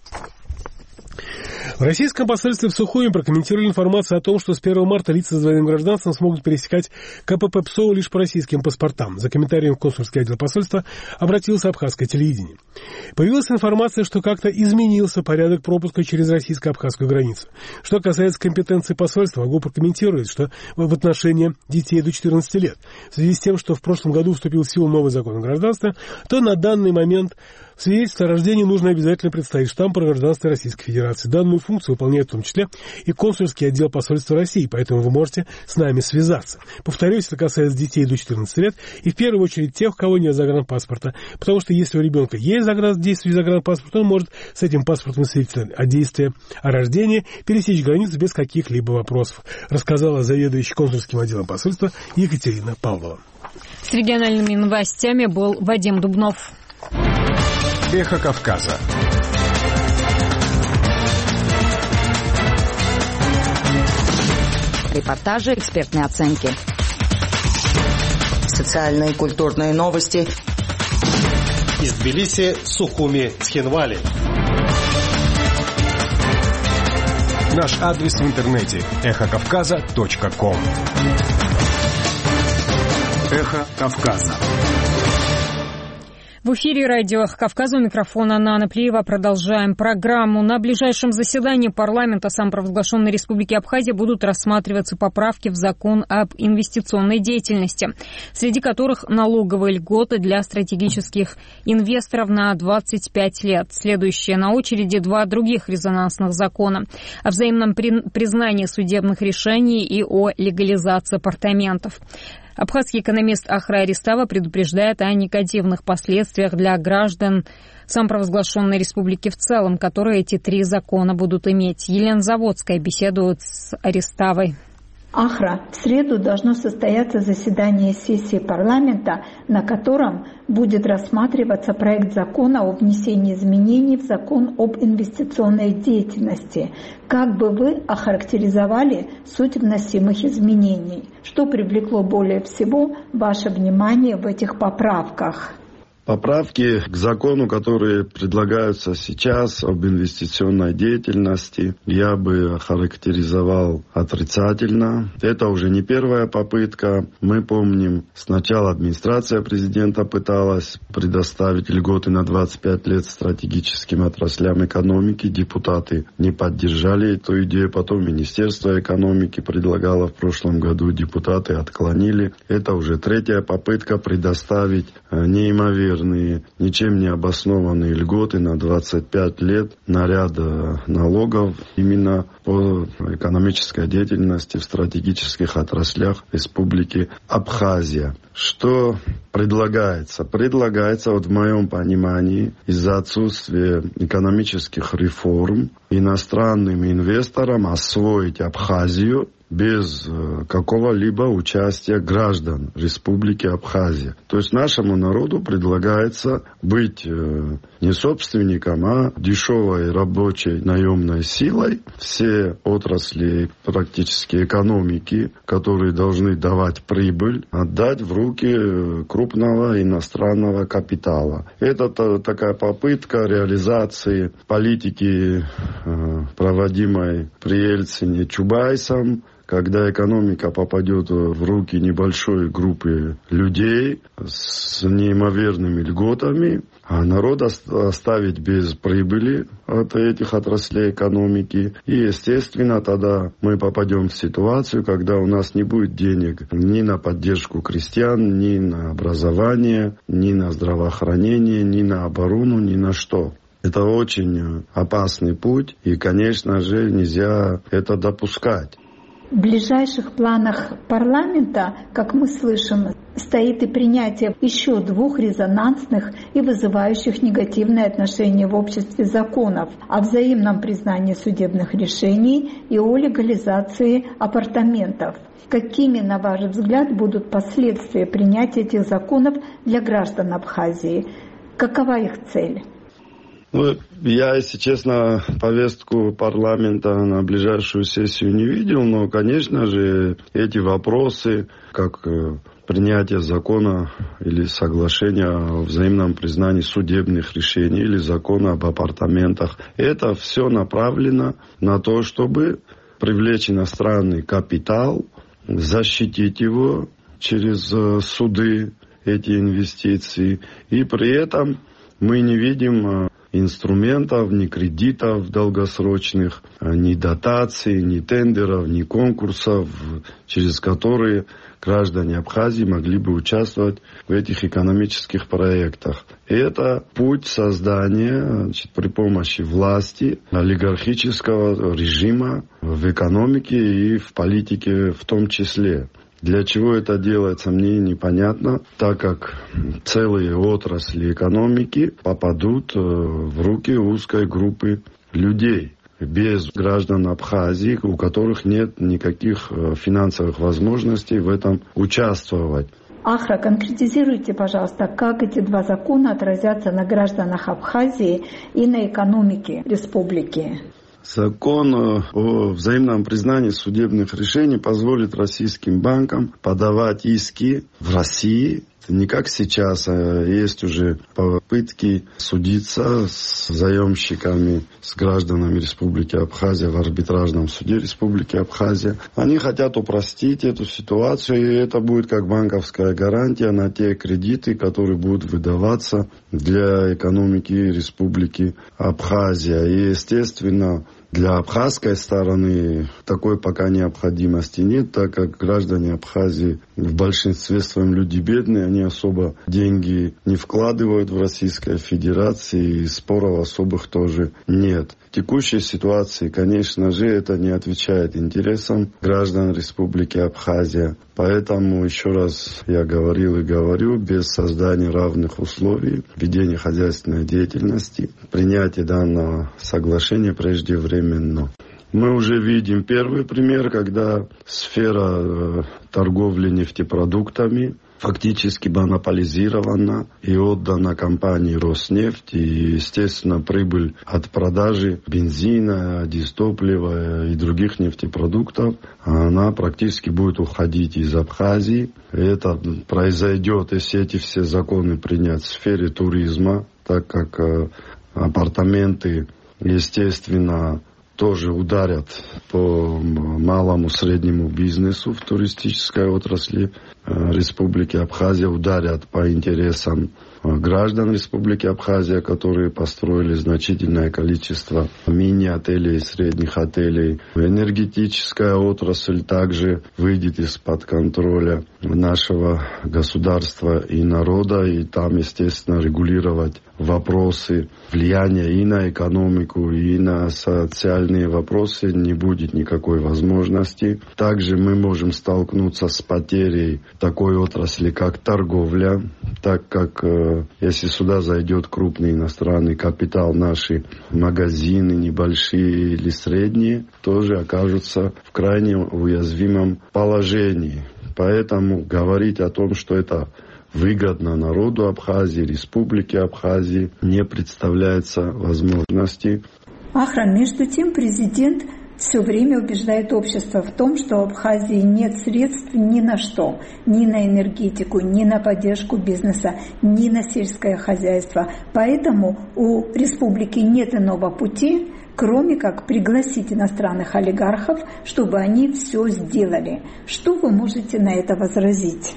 S5: В российском посольстве в Сухуми прокомментировали информацию о том, что с первого марта лица с двойным гражданством смогут пересекать КПП ПСО лишь по российским паспортам. За комментарием в консульский отдел посольства обратился абхазское телевидение. Появилась информация, что как-то изменился порядок пропуска через российско-абхазскую границу. Что касается компетенции посольства, могу прокомментировать, что в отношении детей до четырнадцати лет, в связи с тем, что в прошлом году вступил в силу новый закон о гражданстве, то на данный момент в свидетельстве о рождении нужно обязательно представить штамп о гражданстве Российской Федерации. Данную функцию выполняет в том числе и консульский отдел посольства России, поэтому вы можете с нами связаться. Повторюсь, это касается детей до четырнадцати лет и в первую очередь тех, у кого нет загранпаспорта, потому что если у ребенка есть действующий загранпаспорт, он может с этим паспортом свидетельствовать о действии о рождении пересечь границу без каких-либо вопросов, рассказала заведующий консульским отделом посольства Екатерина Павлова.
S1: С региональными новостями был Вадим Дубнов.
S14: Эхо Кавказа.
S16: Репортажи, экспертные оценки.
S17: Социальные и культурные новости.
S4: Из Тбилиси, Сухуми, Цхинвали.
S14: Наш адрес в интернете эхо кавказа точка ком. Эхо Кавказа.
S1: В эфире радио «Кавказ», у микрофона Нана Плиева. Продолжаем программу. На ближайшем заседании парламента самопровозглашенной Республики Абхазия будут рассматриваться поправки в закон об инвестиционной деятельности, среди которых налоговые льготы для стратегических инвесторов на двадцать пять лет. Следующие на очереди два других резонансных закона о взаимном признании судебных решений и о легализации апартаментов. Абхазский экономист Ахра Аристава предупреждает о негативных последствиях для граждан самопровозглашенной республики в целом, которые эти три закона будут иметь. Елена Заводская беседует с Ариставой.
S18: Ахра, в среду должно состояться заседание сессии парламента, на котором будет рассматриваться проект закона о внесении изменений в закон об инвестиционной деятельности. Как бы вы охарактеризовали суть вносимых изменений? Что привлекло более всего ваше внимание в этих поправках?
S19: Поправки к закону, которые предлагаются сейчас об инвестиционной деятельности, я бы охарактеризовал отрицательно. Это уже не первая попытка. Мы помним, сначала администрация президента пыталась предоставить льготы на двадцать пять лет стратегическим отраслям экономики. Депутаты не поддержали эту идею. Потом Министерство экономики предлагало в прошлом году, депутаты отклонили. Это уже третья попытка предоставить неимоверно ничем не обоснованные льготы на двадцать пять лет на ряд налогов именно по экономической деятельности в стратегических отраслях Республики Абхазия. Что предлагается? Предлагается, вот в моем понимании, из-за отсутствия экономических реформ иностранным инвесторам освоить Абхазию без какого-либо участия граждан Республики Абхазия. То есть нашему народу предлагается быть не собственником, а дешевой рабочей наемной силой. Все отрасли практически экономики, которые должны давать прибыль, отдать в руки крупного иностранного капитала. Это такая попытка реализации политики, проводимой при Ельцине Чубайсом, когда экономика попадет в руки небольшой группы людей с неимоверными льготами, а народ оставить без прибыли от этих отраслей экономики. И, естественно, тогда мы попадем в ситуацию, когда у нас не будет денег ни на поддержку крестьян, ни на образование, ни на здравоохранение, ни на оборону, ни на что. Это очень опасный путь, и, конечно же, нельзя это допускать.
S18: В ближайших планах парламента, как мы слышим, стоит и принятие еще двух резонансных и вызывающих негативное отношение в обществе законов о взаимном признании судебных решений и о легализации апартаментов. Какими, на ваш взгляд, будут последствия принятия этих законов для граждан Абхазии? Какова их цель?
S19: Ну, я, если честно, повестку парламента на ближайшую сессию не видел, но, конечно же, эти вопросы, как принятие закона или соглашения о взаимном признании судебных решений или закона об апартаментах, это все направлено на то, чтобы привлечь иностранный капитал, защитить его через суды, эти инвестиции, и при этом мы не видим инструментов, ни кредитов долгосрочных, ни дотаций, ни тендеров, ни конкурсов, через которые граждане Абхазии могли бы участвовать в этих экономических проектах. И это путь создания, значит, при помощи власти олигархического режима в экономике и в политике в том числе. Для чего это делается, мне непонятно, так как целые отрасли экономики попадут в руки узкой группы людей, без граждан Абхазии, у которых нет никаких финансовых возможностей в этом участвовать.
S18: Ахра, конкретизируйте, пожалуйста, как эти два закона отразятся на гражданах Абхазии и на экономике республики?
S19: Закон о взаимном признании судебных решений позволит российским банкам подавать иски в России не как сейчас, а есть уже попытки судиться с заемщиками, с гражданами Республики Абхазия в арбитражном суде Республики Абхазия. Они хотят упростить эту ситуацию, и это будет как банковская гарантия на те кредиты, которые будут выдаваться для экономики Республики Абхазия. И, естественно, для абхазской стороны такой пока необходимости нет, так как граждане Абхазии в большинстве своем люди бедные, они особо деньги не вкладывают в Российской Федерации, и споров особых тоже нет. В текущей ситуации, конечно же, это не отвечает интересам граждан Республики Абхазия. Поэтому, еще раз я говорил и говорю, без создания равных условий ведения хозяйственной деятельности, принятие данного соглашения преждевременно. Мы уже видим первый пример, когда сфера торговли нефтепродуктами фактически монополизирована и отдана компании «Роснефть». И, естественно, прибыль от продажи бензина, дизтоплива и других нефтепродуктов, она практически будет уходить из Абхазии. Это произойдет, если эти все законы принять в сфере туризма, так как апартаменты, естественно, тоже ударят по малому среднему бизнесу в туристической отрасли Республики Абхазия, ударят по интересам граждан Республики Абхазия, которые построили значительное количество мини-отелей и средних отелей. Энергетическая отрасль также выйдет из-под контроля нашего государства и народа, и там, естественно, регулировать вопросы влияния и на экономику, и на социальные вопросы не будет никакой возможности. Также мы можем столкнуться с потерей такой отрасли, как торговля, так как э, если сюда зайдет крупный иностранный капитал, наши магазины, небольшие или средние, тоже окажутся в крайне уязвимом положении. Поэтому говорить о том, что это выгодно народу Абхазии, Республики Абхазии, не представляется возможности.
S18: Ахра, между тем президент все время убеждает общество в том, что в Абхазии нет средств ни на что, ни на энергетику, ни на поддержку бизнеса, ни на сельское хозяйство. Поэтому у республики нет иного пути, кроме как пригласить иностранных олигархов, чтобы они все сделали. Что вы можете на это возразить?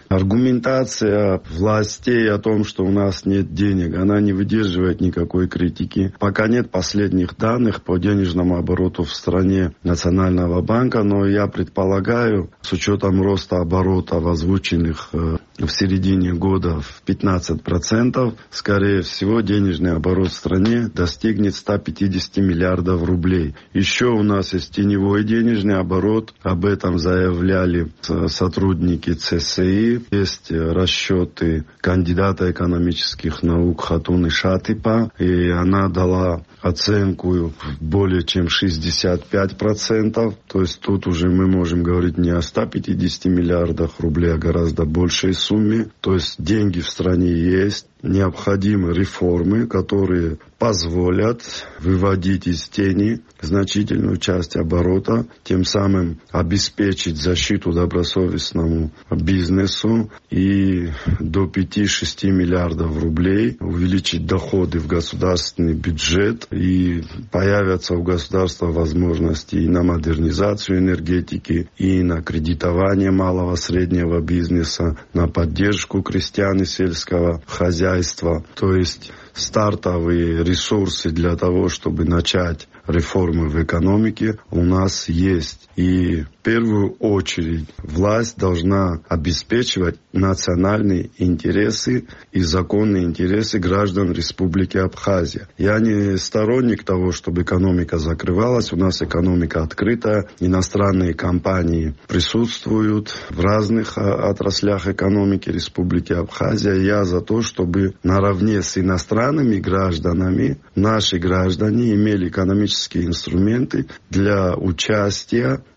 S19: Аргументация властей о том, что у нас нет денег, она не выдерживает никакой критики. Пока нет последних данных по денежному обороту в стране Национального банка, но я предполагаю, с учетом роста оборота, озвученных в середине года в пятнадцать процентов, скорее всего, денежный оборот в стране достигнет сто пятьдесят миллиардов рублей. Еще у нас есть теневой денежный оборот, об этом заявляли сотрудники ЦСИ. Есть расчеты кандидата экономических наук Хатуны Шатипа, и она дала оценку более чем шестьдесят пять процентов. То есть тут уже мы можем говорить не о ста пятидесяти миллиардах рублей, а гораздо большей сумме. То есть деньги в стране есть. Необходимы реформы, которые позволят выводить из тени значительную часть оборота, тем самым обеспечить защиту добросовестному бизнесу и до пяти-шести миллиардов рублей увеличить доходы в государственный бюджет, и появятся у государства возможности и на модернизацию энергетики, и на кредитование малого среднего бизнеса, на поддержку крестьян и сельского хозяйства. То есть стартовые ресурсы для того, чтобы начать реформы в экономике, у нас есть. И в первую очередь власть должна обеспечивать национальные интересы и законные интересы граждан Республики Абхазия. Я не сторонник того, чтобы экономика закрывалась. У нас экономика открытая. Иностранные компании присутствуют в разных отраслях экономики Республики Абхазия. Я за то, чтобы наравне с иностранными гражданами наши граждане имели экономические инструменты для участия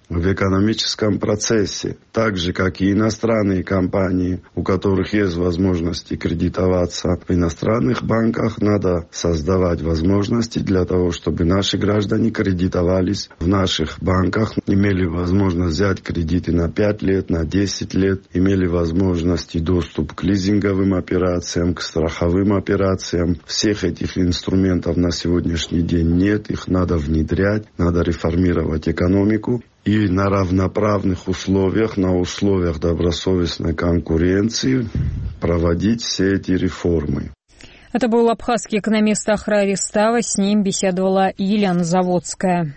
S19: в экономическом процессе, так же, как и иностранные компании, у которых есть возможности кредитоваться в иностранных банках, надо создавать возможности для того, чтобы наши граждане кредитовались в наших банках, имели возможность взять кредиты на пять лет, на десять лет, имели возможность и доступ к лизинговым операциям, к страховым операциям. Всех этих инструментов на сегодняшний день нет, их надо внедрять, надо реформировать экономику. И на равноправных условиях, на условиях добросовестной конкуренции проводить все эти реформы.
S1: Это был абхазский экономист Ахра Ристава, с ним беседовала Елена Заводская.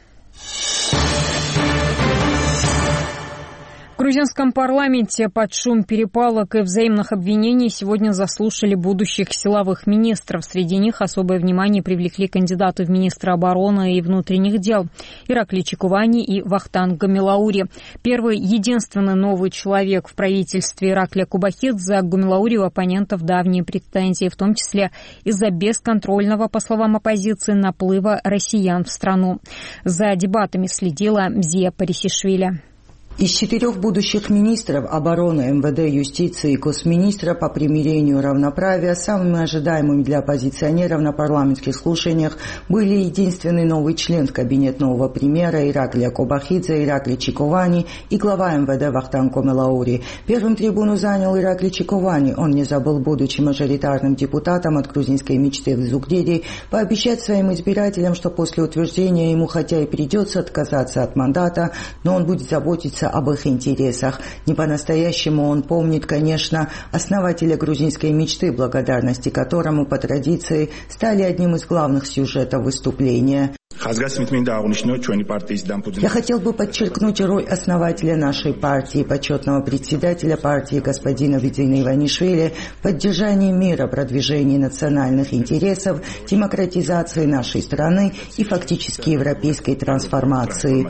S1: В грузинском парламенте под шум перепалок и взаимных обвинений сегодня заслушали будущих силовых министров. Среди них особое внимание привлекли кандидаты в министры обороны и внутренних дел Иракли Чикувани и Вахтанг Гамилаури. Первый единственный новый человек в правительстве Иракля Кубахидзе. Гамилаури у оппонентов давние претензии, в том числе из-за бесконтрольного, по словам оппозиции, наплыва россиян в страну. За дебатами следила Мзия Парисишвили.
S3: Из четырех будущих министров обороны, МВД, юстиции и госминистра по примирению и равноправия самыми ожидаемыми для оппозиционеров на парламентских слушаниях были единственный новый член в кабинет нового премьера Иракли Кубахидзе, Иракли Чикувани и глава МВД Вахтанг Гамилаури. Первым трибуну занял Иракли Чикувани. Он не забыл, будучи мажоритарным депутатом от грузинской мечты в Зугдире, пообещать своим избирателям, что после утверждения ему хотя и придется отказаться от мандата, но он будет заботиться об их интересах. Не по-настоящему он помнит, конечно, основателя грузинской мечты, благодарности которому по традиции стали одним из главных сюжетов выступления. Я хотел бы подчеркнуть роль основателя нашей партии, почетного председателя партии господина Бидзина Иванишвили в поддержании мира, продвижении национальных интересов, демократизации нашей страны и фактически европейской трансформации,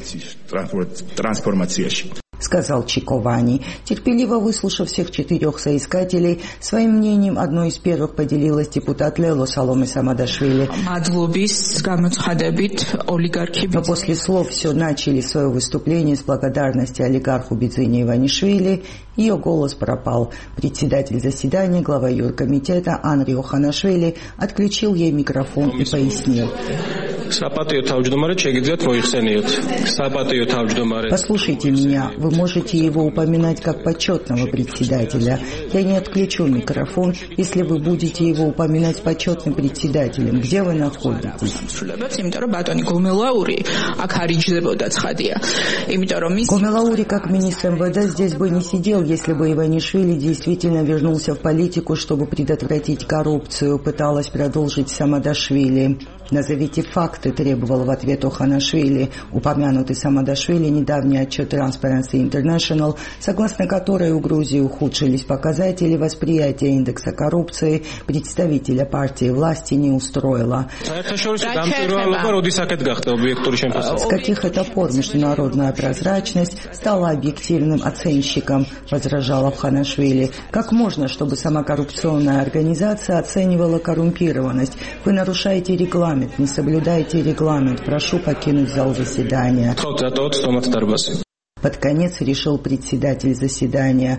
S3: сказал Чикувани. Терпеливо выслушав всех четырех соискателей, своим мнением одной из первых поделилась депутат Лело Саломе Самадашвили. Но после слов все начали свое выступление с благодарности олигарху Бидзине Иванишвили. Ее голос пропал. Председатель заседания, глава юркомитета Анри Оханашвили отключил ей микрофон и пояснил. Послушайте меня, вы можете его упоминать как почетного председателя. Я не отключу микрофон, если вы будете его упоминать почетным председателем. Где вы находитесь? Гамилаури, как министр МВД, здесь бы не сидел, если бы Иванишвили действительно вернулся в политику, чтобы предотвратить коррупцию, пыталась продолжить Самадашвили. «Назовите факты», требовал в ответ Оханашвили. Упомянутый Самадашвили недавний отчет Transparency International, согласно которой у Грузии ухудшились показатели восприятия индекса коррупции, представителя партии власти не устроило. С каких это пор международная прозрачность стала объективным оценщиком, возражал Оханашвили. Как можно, чтобы сама коррупционная организация оценивала коррумпированность? Вы нарушаете регламент. Не соблюдайте регламент. Прошу покинуть зал заседания. Под конец решил председатель заседания.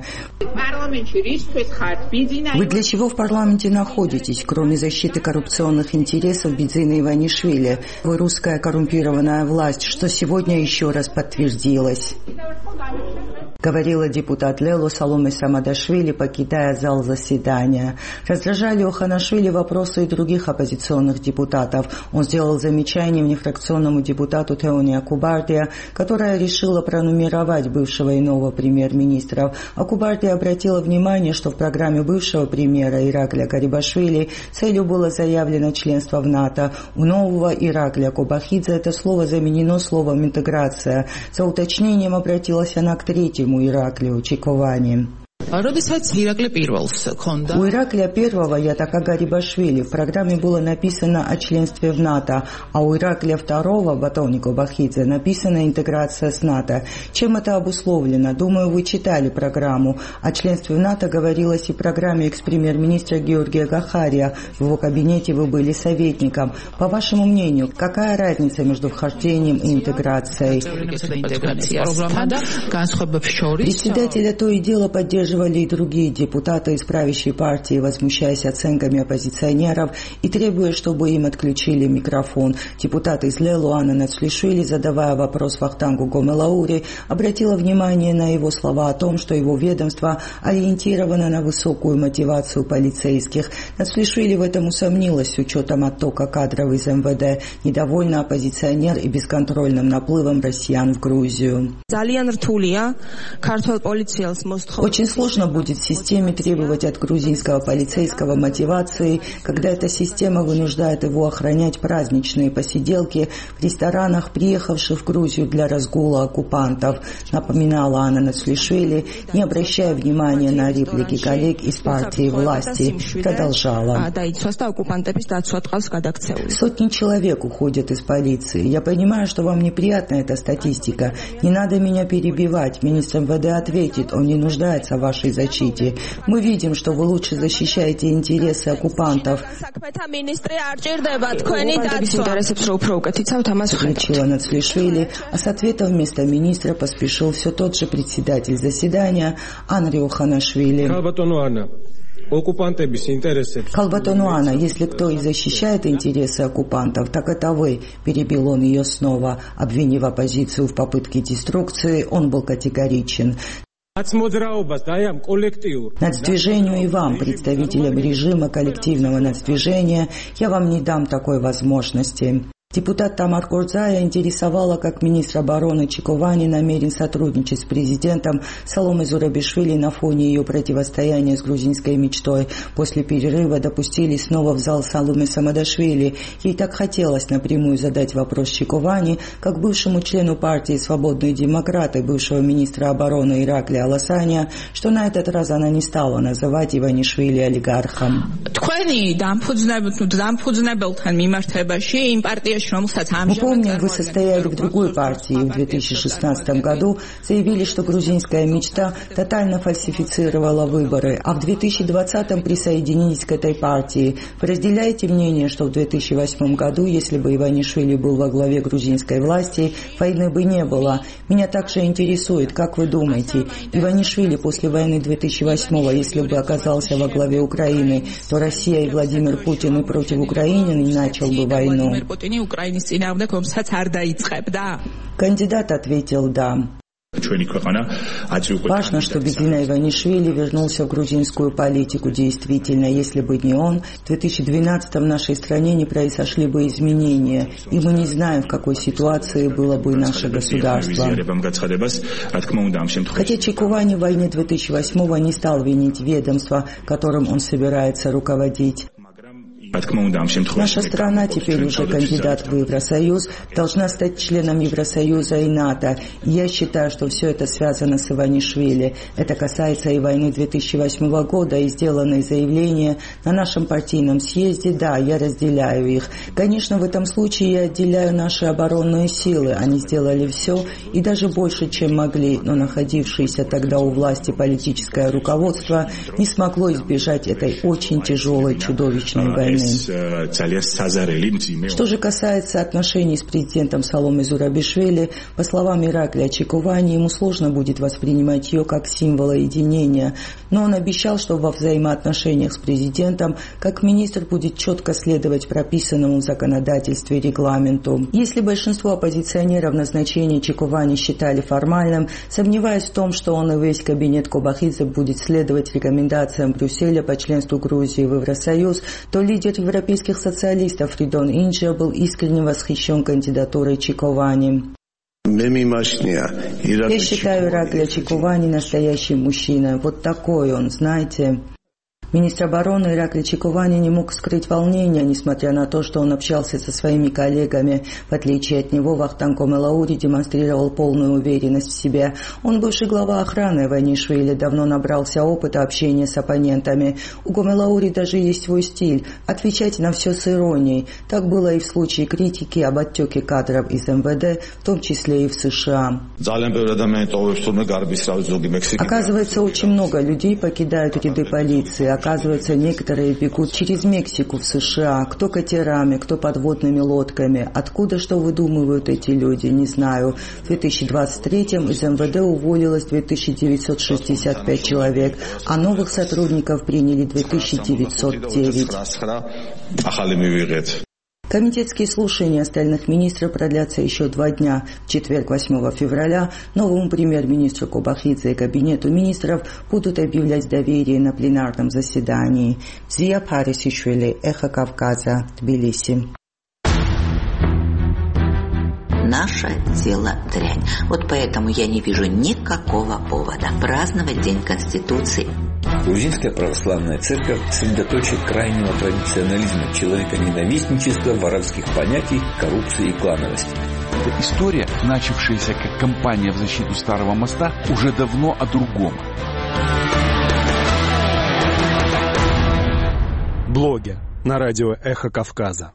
S3: Вы для чего в парламенте находитесь, кроме защиты коррупционных интересов Бидзина Иванишвили? Вы русская коррумпированная власть, что сегодня еще раз подтвердилось. Говорила депутат Лело Саломе Самадашвили, покидая зал заседания. Раздражали Оханашвили вопросы и других оппозиционных депутатов. Он сделал замечание внефракционному депутату Теони Акубардия, которая решила пронумеровать бывшего и нового премьер-министров. Акубардия обратила внимание, что в программе бывшего премьера Иракля Гарибашвили целью было заявлено членство в НАТО. У нового Иракля Кубахидзе это слово заменено словом «интеграция». За уточнением обратилась она к третьему Ираклию Чикувани. У Ираклия Первого Ятака Гарибашвили в программе было написано о членстве в НАТО, а у Ираклия Второго Батонико Бахидзе написано «Интеграция с НАТО». Чем это обусловлено? Думаю, вы читали программу. О членстве в НАТО говорилось и в программе экс-премьер-министра Георгия Гахария. В его кабинете вы были советником. По вашему мнению, какая разница между вхождением и интеграцией? Председателя то и дело поддерживали и другие депутаты из правящей партии, возмущаясь оценками оппозиционеров и требуя, чтобы им отключили микрофон. Депутат из Лелу Анна Нацлишвили, задавая вопрос Вахтангу Гомелаури, обратила внимание на его слова о том, что его ведомство ориентировано на высокую мотивацию полицейских. Нацлишвили в этом усомнилась с учетом оттока кадров из эм вэ дэ, недовольна оппозиционер и бесконтрольным наплывом россиян в Грузию. Очень сложно будет в системе требовать от грузинского полицейского мотивации, когда эта система вынуждает его охранять праздничные посиделки в ресторанах, приехавших в Грузию для разгула оккупантов, напоминала Анна Нацлишвили, не обращая внимания на реплики коллег из партии власти. Продолжала. Сотни человек уходят из полиции. Я понимаю, что вам неприятна эта статистика. Не надо меня перебивать. Министр эм вэ дэ ответит, он не нуждается в вашей защите. Мы видим, что вы лучше защищаете интересы оккупантов. Включила Нацлишвили, а с ответом вместо министра поспешил все тот же председатель заседания Анри Оханашвили. Калбатонуана, если кто и защищает интересы оккупантов, так это вы, перебил он ее снова. Обвинив оппозицию в попытке деструкции, он был категоричен. Нацдвижению и вам, представителям режима коллективного нацдвижения, я вам не дам такой возможности. Депутат Тамар Курзая интересовала, как министр обороны Чикувани намерен сотрудничать с президентом Саломе Зурабишвили на фоне ее противостояния с грузинской мечтой. После перерыва допустили снова в зал Саломе Самадашвили. Ей так хотелось напрямую задать вопрос Чикувани, как бывшему члену партии «Свободные демократы», бывшего министра обороны Ираклия Аласаня, что на этот раз она не стала называть Иванишвили олигархом. Мы помним, вы состояли в другой партии в две тысячи шестнадцатом году, заявили, что грузинская мечта тотально фальсифицировала выборы, а в две тысячи двадцатом присоединились к этой партии. Вы разделяете мнение, что в две тысячи восьмом году, если бы Иванишвили был во главе грузинской власти, войны бы не было? Меня также интересует, как вы думаете, Иванишвили после войны две тысячи восьмого, если бы оказался во главе Украины, то Россия и Владимир Путин и против Украины не начал бы войну? Кандидат ответил «да». Важно, что Бигина Иванишвили вернулся в грузинскую политику. Действительно, если бы не он, в две тысячи двенадцатом в нашей стране не произошли бы изменения, и мы не знаем, в какой ситуации было бы наше государство. Хотя Чикувани в войне две тысячи восьмого не стал винить ведомство, которым он собирается руководить. Наша страна, теперь уже кандидат в Евросоюз, должна стать членом Евросоюза и НАТО. И я считаю, что все это связано с Иванишвили. Это касается и войны две тысячи восьмого года, и сделанные заявления на нашем партийном съезде. Да, я разделяю их. Конечно, в этом случае я отделяю наши оборонные силы. Они сделали все, и даже больше, чем могли. Но находившееся тогда у власти политическое руководство не смогло избежать этой очень тяжелой, чудовищной войны. Что же касается отношений с президентом Саломе Зурабишвили, по словам Ираклия Чикувани, ему сложно будет воспринимать ее как символа единения, но он обещал, что во взаимоотношениях с президентом, как министр, будет четко следовать прописанному в законодательстве регламенту. Если большинство оппозиционеров назначение Чикувани считали формальным, сомневаясь в том, что он и весь кабинет Кобахидзе будет следовать рекомендациям Брюсселя по членству Грузии в Евросоюз, то лидер европейских социалистов Фридон Инджа был искренне восхищен кандидатурой Чикувани. Я считаю Ираклия Чикувани настоящим мужчиной. Вот такой он, знаете. Министр обороны Ираклий Чекувани не мог скрыть волнения, несмотря на то, что он общался со своими коллегами. В отличие от него, Вахтанг Омелаури демонстрировал полную уверенность в себе. Он бывший глава охраны Иванишвили, давно набрался опыта общения с оппонентами. У Гомелаури даже есть свой стиль – отвечать на все с иронией. Так было и в случае критики об оттеке кадров из эм вэ дэ, в том числе и в США. Оказывается, очень много людей покидают ряды полиции. Оказывается, некоторые бегут через Мексику в США. Кто катерами, кто подводными лодками. Откуда что выдумывают эти люди, не знаю. В две тысячи двадцать третьем из эм вэ дэ уволилось две тысячи девятьсот шестьдесят пять человек, а новых сотрудников приняли две тысячи девятьсот девять. Комитетские слушания остальных министров продлятся еще два дня. В четверг, восьмого февраля, новому премьер-министру Кобахидзе и кабинету министров будут объявлять доверие на пленарном заседании. Зия Парисишвили, Эхо Кавказа, Тбилиси.
S15: Наше дело дрянь. Вот поэтому я не вижу никакого повода праздновать День Конституции.
S20: Грузинская православная церковь – средоточие крайнего традиционализма, человеконенавистничества, воровских понятий, коррупции и клановости.
S6: Эта история, начавшаяся как кампания в защиту Старого моста, уже давно о другом.
S14: Блогер на радио «Эхо Кавказа».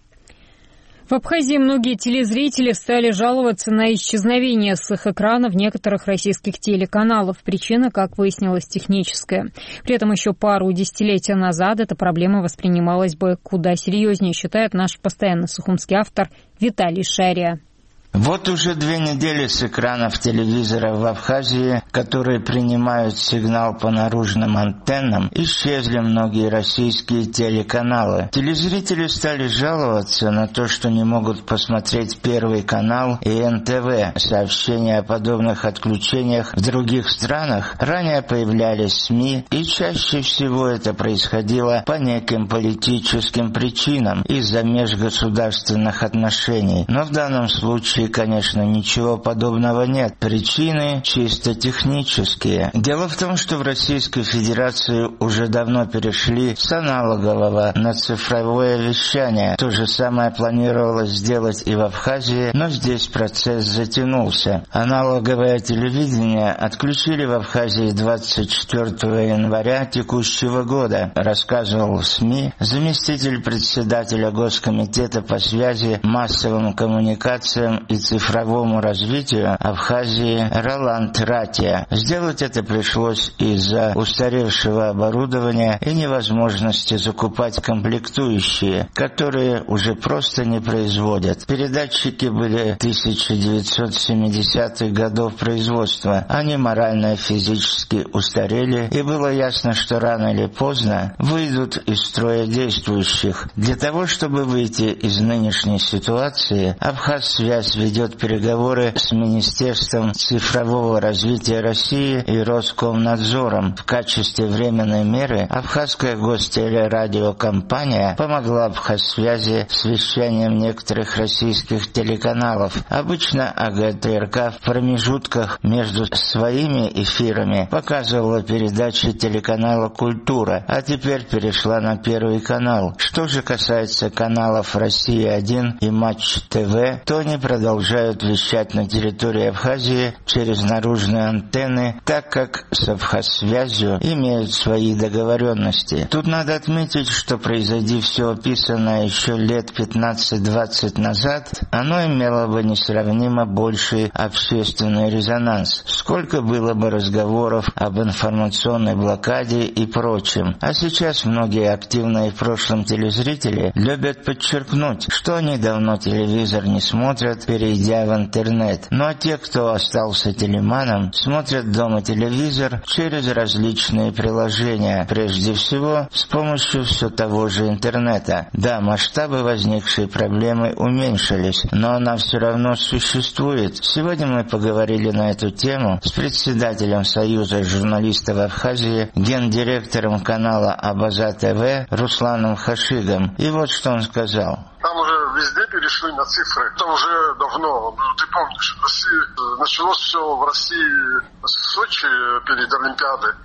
S1: В Абхазии многие телезрители стали жаловаться на исчезновение с их экранов некоторых российских телеканалов. Причина, как выяснилось, техническая. При этом еще пару десятилетий назад эта проблема воспринималась бы куда серьезнее, считает наш постоянно сухумский автор Виталий Шария.
S21: Вот уже две недели с экранов телевизора в Абхазии, которые принимают сигнал по наружным антеннам, исчезли многие российские телеканалы. Телезрители стали жаловаться на то, что не могут посмотреть Первый канал и эн тэ вэ. Сообщения о подобных отключениях в других странах ранее появлялись в СМИ, и чаще всего это происходило по неким политическим причинам из-за межгосударственных отношений. Но в данном случае, конечно, ничего подобного нет. Причины чисто технические. Дело в том, что в Российской Федерации уже давно перешли с аналогового на цифровое вещание. То же самое планировалось сделать и в Абхазии, но здесь процесс затянулся. Аналоговое телевидение отключили в Абхазии двадцать четвёртого января текущего года, рассказывал в СМИ заместитель председателя Госкомитета по связи, массовым коммуникациям и цифровому развитию Абхазии Роланд Ратия. Сделать это пришлось из-за устаревшего оборудования и невозможности закупать комплектующие, которые уже просто не производят. Передатчики были тысяча девятьсот семидесятых годов производства. Они морально и физически устарели, и было ясно, что рано или поздно выйдут из строя действующих. Для того, чтобы выйти из нынешней ситуации, Абхазсвязь ведет переговоры с Министерством цифрового развития России и Роскомнадзором. В качестве временной меры Абхазская гостелерадиокомпания помогла Абхазсвязи с вещанием некоторых российских телеканалов. Обычно а гэ тэ эр ка в промежутках между своими эфирами показывала передачи телеканала «Культура», а теперь перешла на Первый канал. Что же касается каналов «Россия один» и «Матч ТВ», то они продолжают вещать на территории Абхазии через наружные антенны, так как с Абхазсвязью имеют свои договоренности. Тут надо отметить, что произойди все описанное еще лет пятнадцать-двадцать назад, оно имело бы несравнимо больший общественный резонанс. Сколько было бы разговоров об информационной блокаде и прочем. А сейчас многие активные в прошлом телезрители любят подчеркнуть, что они давно телевизор не смотрят, перейдя в интернет. Ну а те, кто остался телеманом, смотрят дома телевизор через различные приложения, прежде всего с помощью все того же интернета. Да, масштабы возникшей проблемы уменьшились, но она все равно существует. Сегодня мы поговорили на эту тему с председателем Союза журналистов Абхазии, гендиректором канала Абаза ТВ Русланом Хашигом. И вот что он сказал.
S13: Там уже везде перешли на цифры. Это уже давно. Ты помнишь, в России началось все в России с Сочи перед Олимпиадой.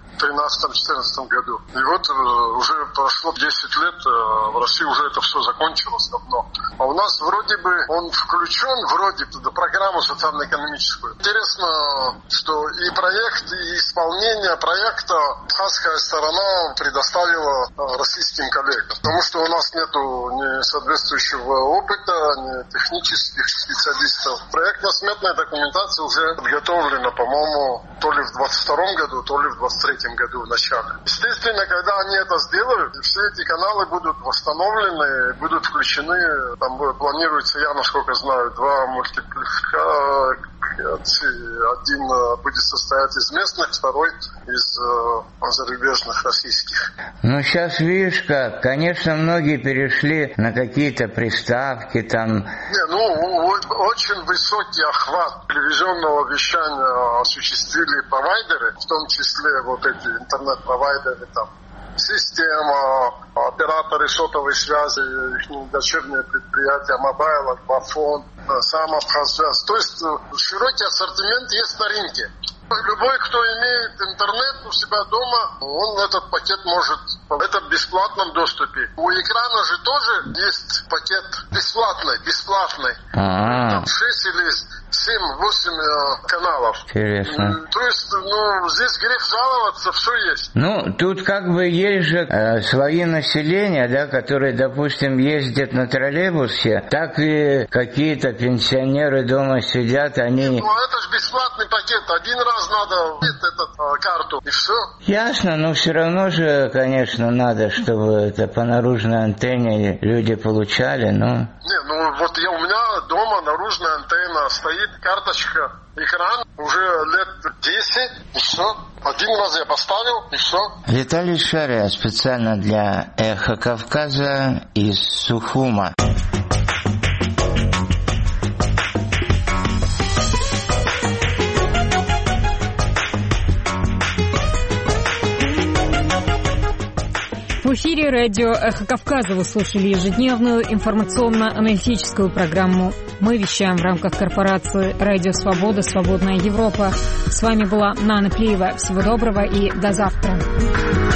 S13: тринадцатом-четырнадцатом году. И вот э, уже прошло десять лет, э, в России уже это все закончилось давно. А у нас вроде бы он включен вроде бы в программу социально-экономическую. Интересно, что и проект, и исполнение проекта абхазская сторона предоставила э, российским коллегам. Потому что у нас нету ни соответствующего опыта, ни технических специалистов. Проектно-сметная документация уже подготовлена, по-моему, то ли в двадцать втором году, то ли в двадцать третьем году в начале. Естественно, когда они это сделают, все эти каналы будут восстановлены, будут включены, там планируется, я насколько знаю, два мультипликации. Один будет состоять из местных, второй из э, зарубежных российских.
S21: Ну, сейчас видишь как, конечно, многие перешли на какие-то приставки там.
S13: Не, ну, очень высокий охват телевизионного вещания осуществили провайдеры, в том числе вот эти интернет-провайдеры, там, Система, операторы сотовой связи, их дочерние предприятия, Мобайл, Аквафон, сам Абхазсвязь. То есть широкий ассортимент есть на рынке. Любой, кто имеет интернет у себя дома, он этот пакет может, это в бесплатном доступе. У экрана же тоже есть пакет бесплатный, бесплатный.
S21: А-а-а.
S13: Там шесть или семь-восемь э, каналов.
S21: Интересно.
S13: То есть, ну, здесь грех жаловаться, все есть.
S21: Ну, тут как бы есть же э, свои населения, да, которые, допустим, ездят на троллейбусе, так и какие-то пенсионеры дома сидят, они...
S13: Нет, ну, это же бесплатный пакет, один раз надо этот, э, карту, и все.
S21: Ясно, но все равно же, конечно, надо, чтобы это по наружной антенне люди получали, но...
S13: Не, ну, вот я, у меня дома наружная антенна стоит, карточка, экран, уже лет десять, и все. Один раз я поставил, и все.
S21: Виталий Шария специально для «Эхо Кавказа» из Сухума.
S1: В эфире радио «Эхо Кавказа» вы слушали ежедневную информационно-аналитическую программу. Мы вещаем в рамках корпорации «Радио Свобода. Свободная Европа». С вами была Нана Плиева. Всего доброго и до завтра.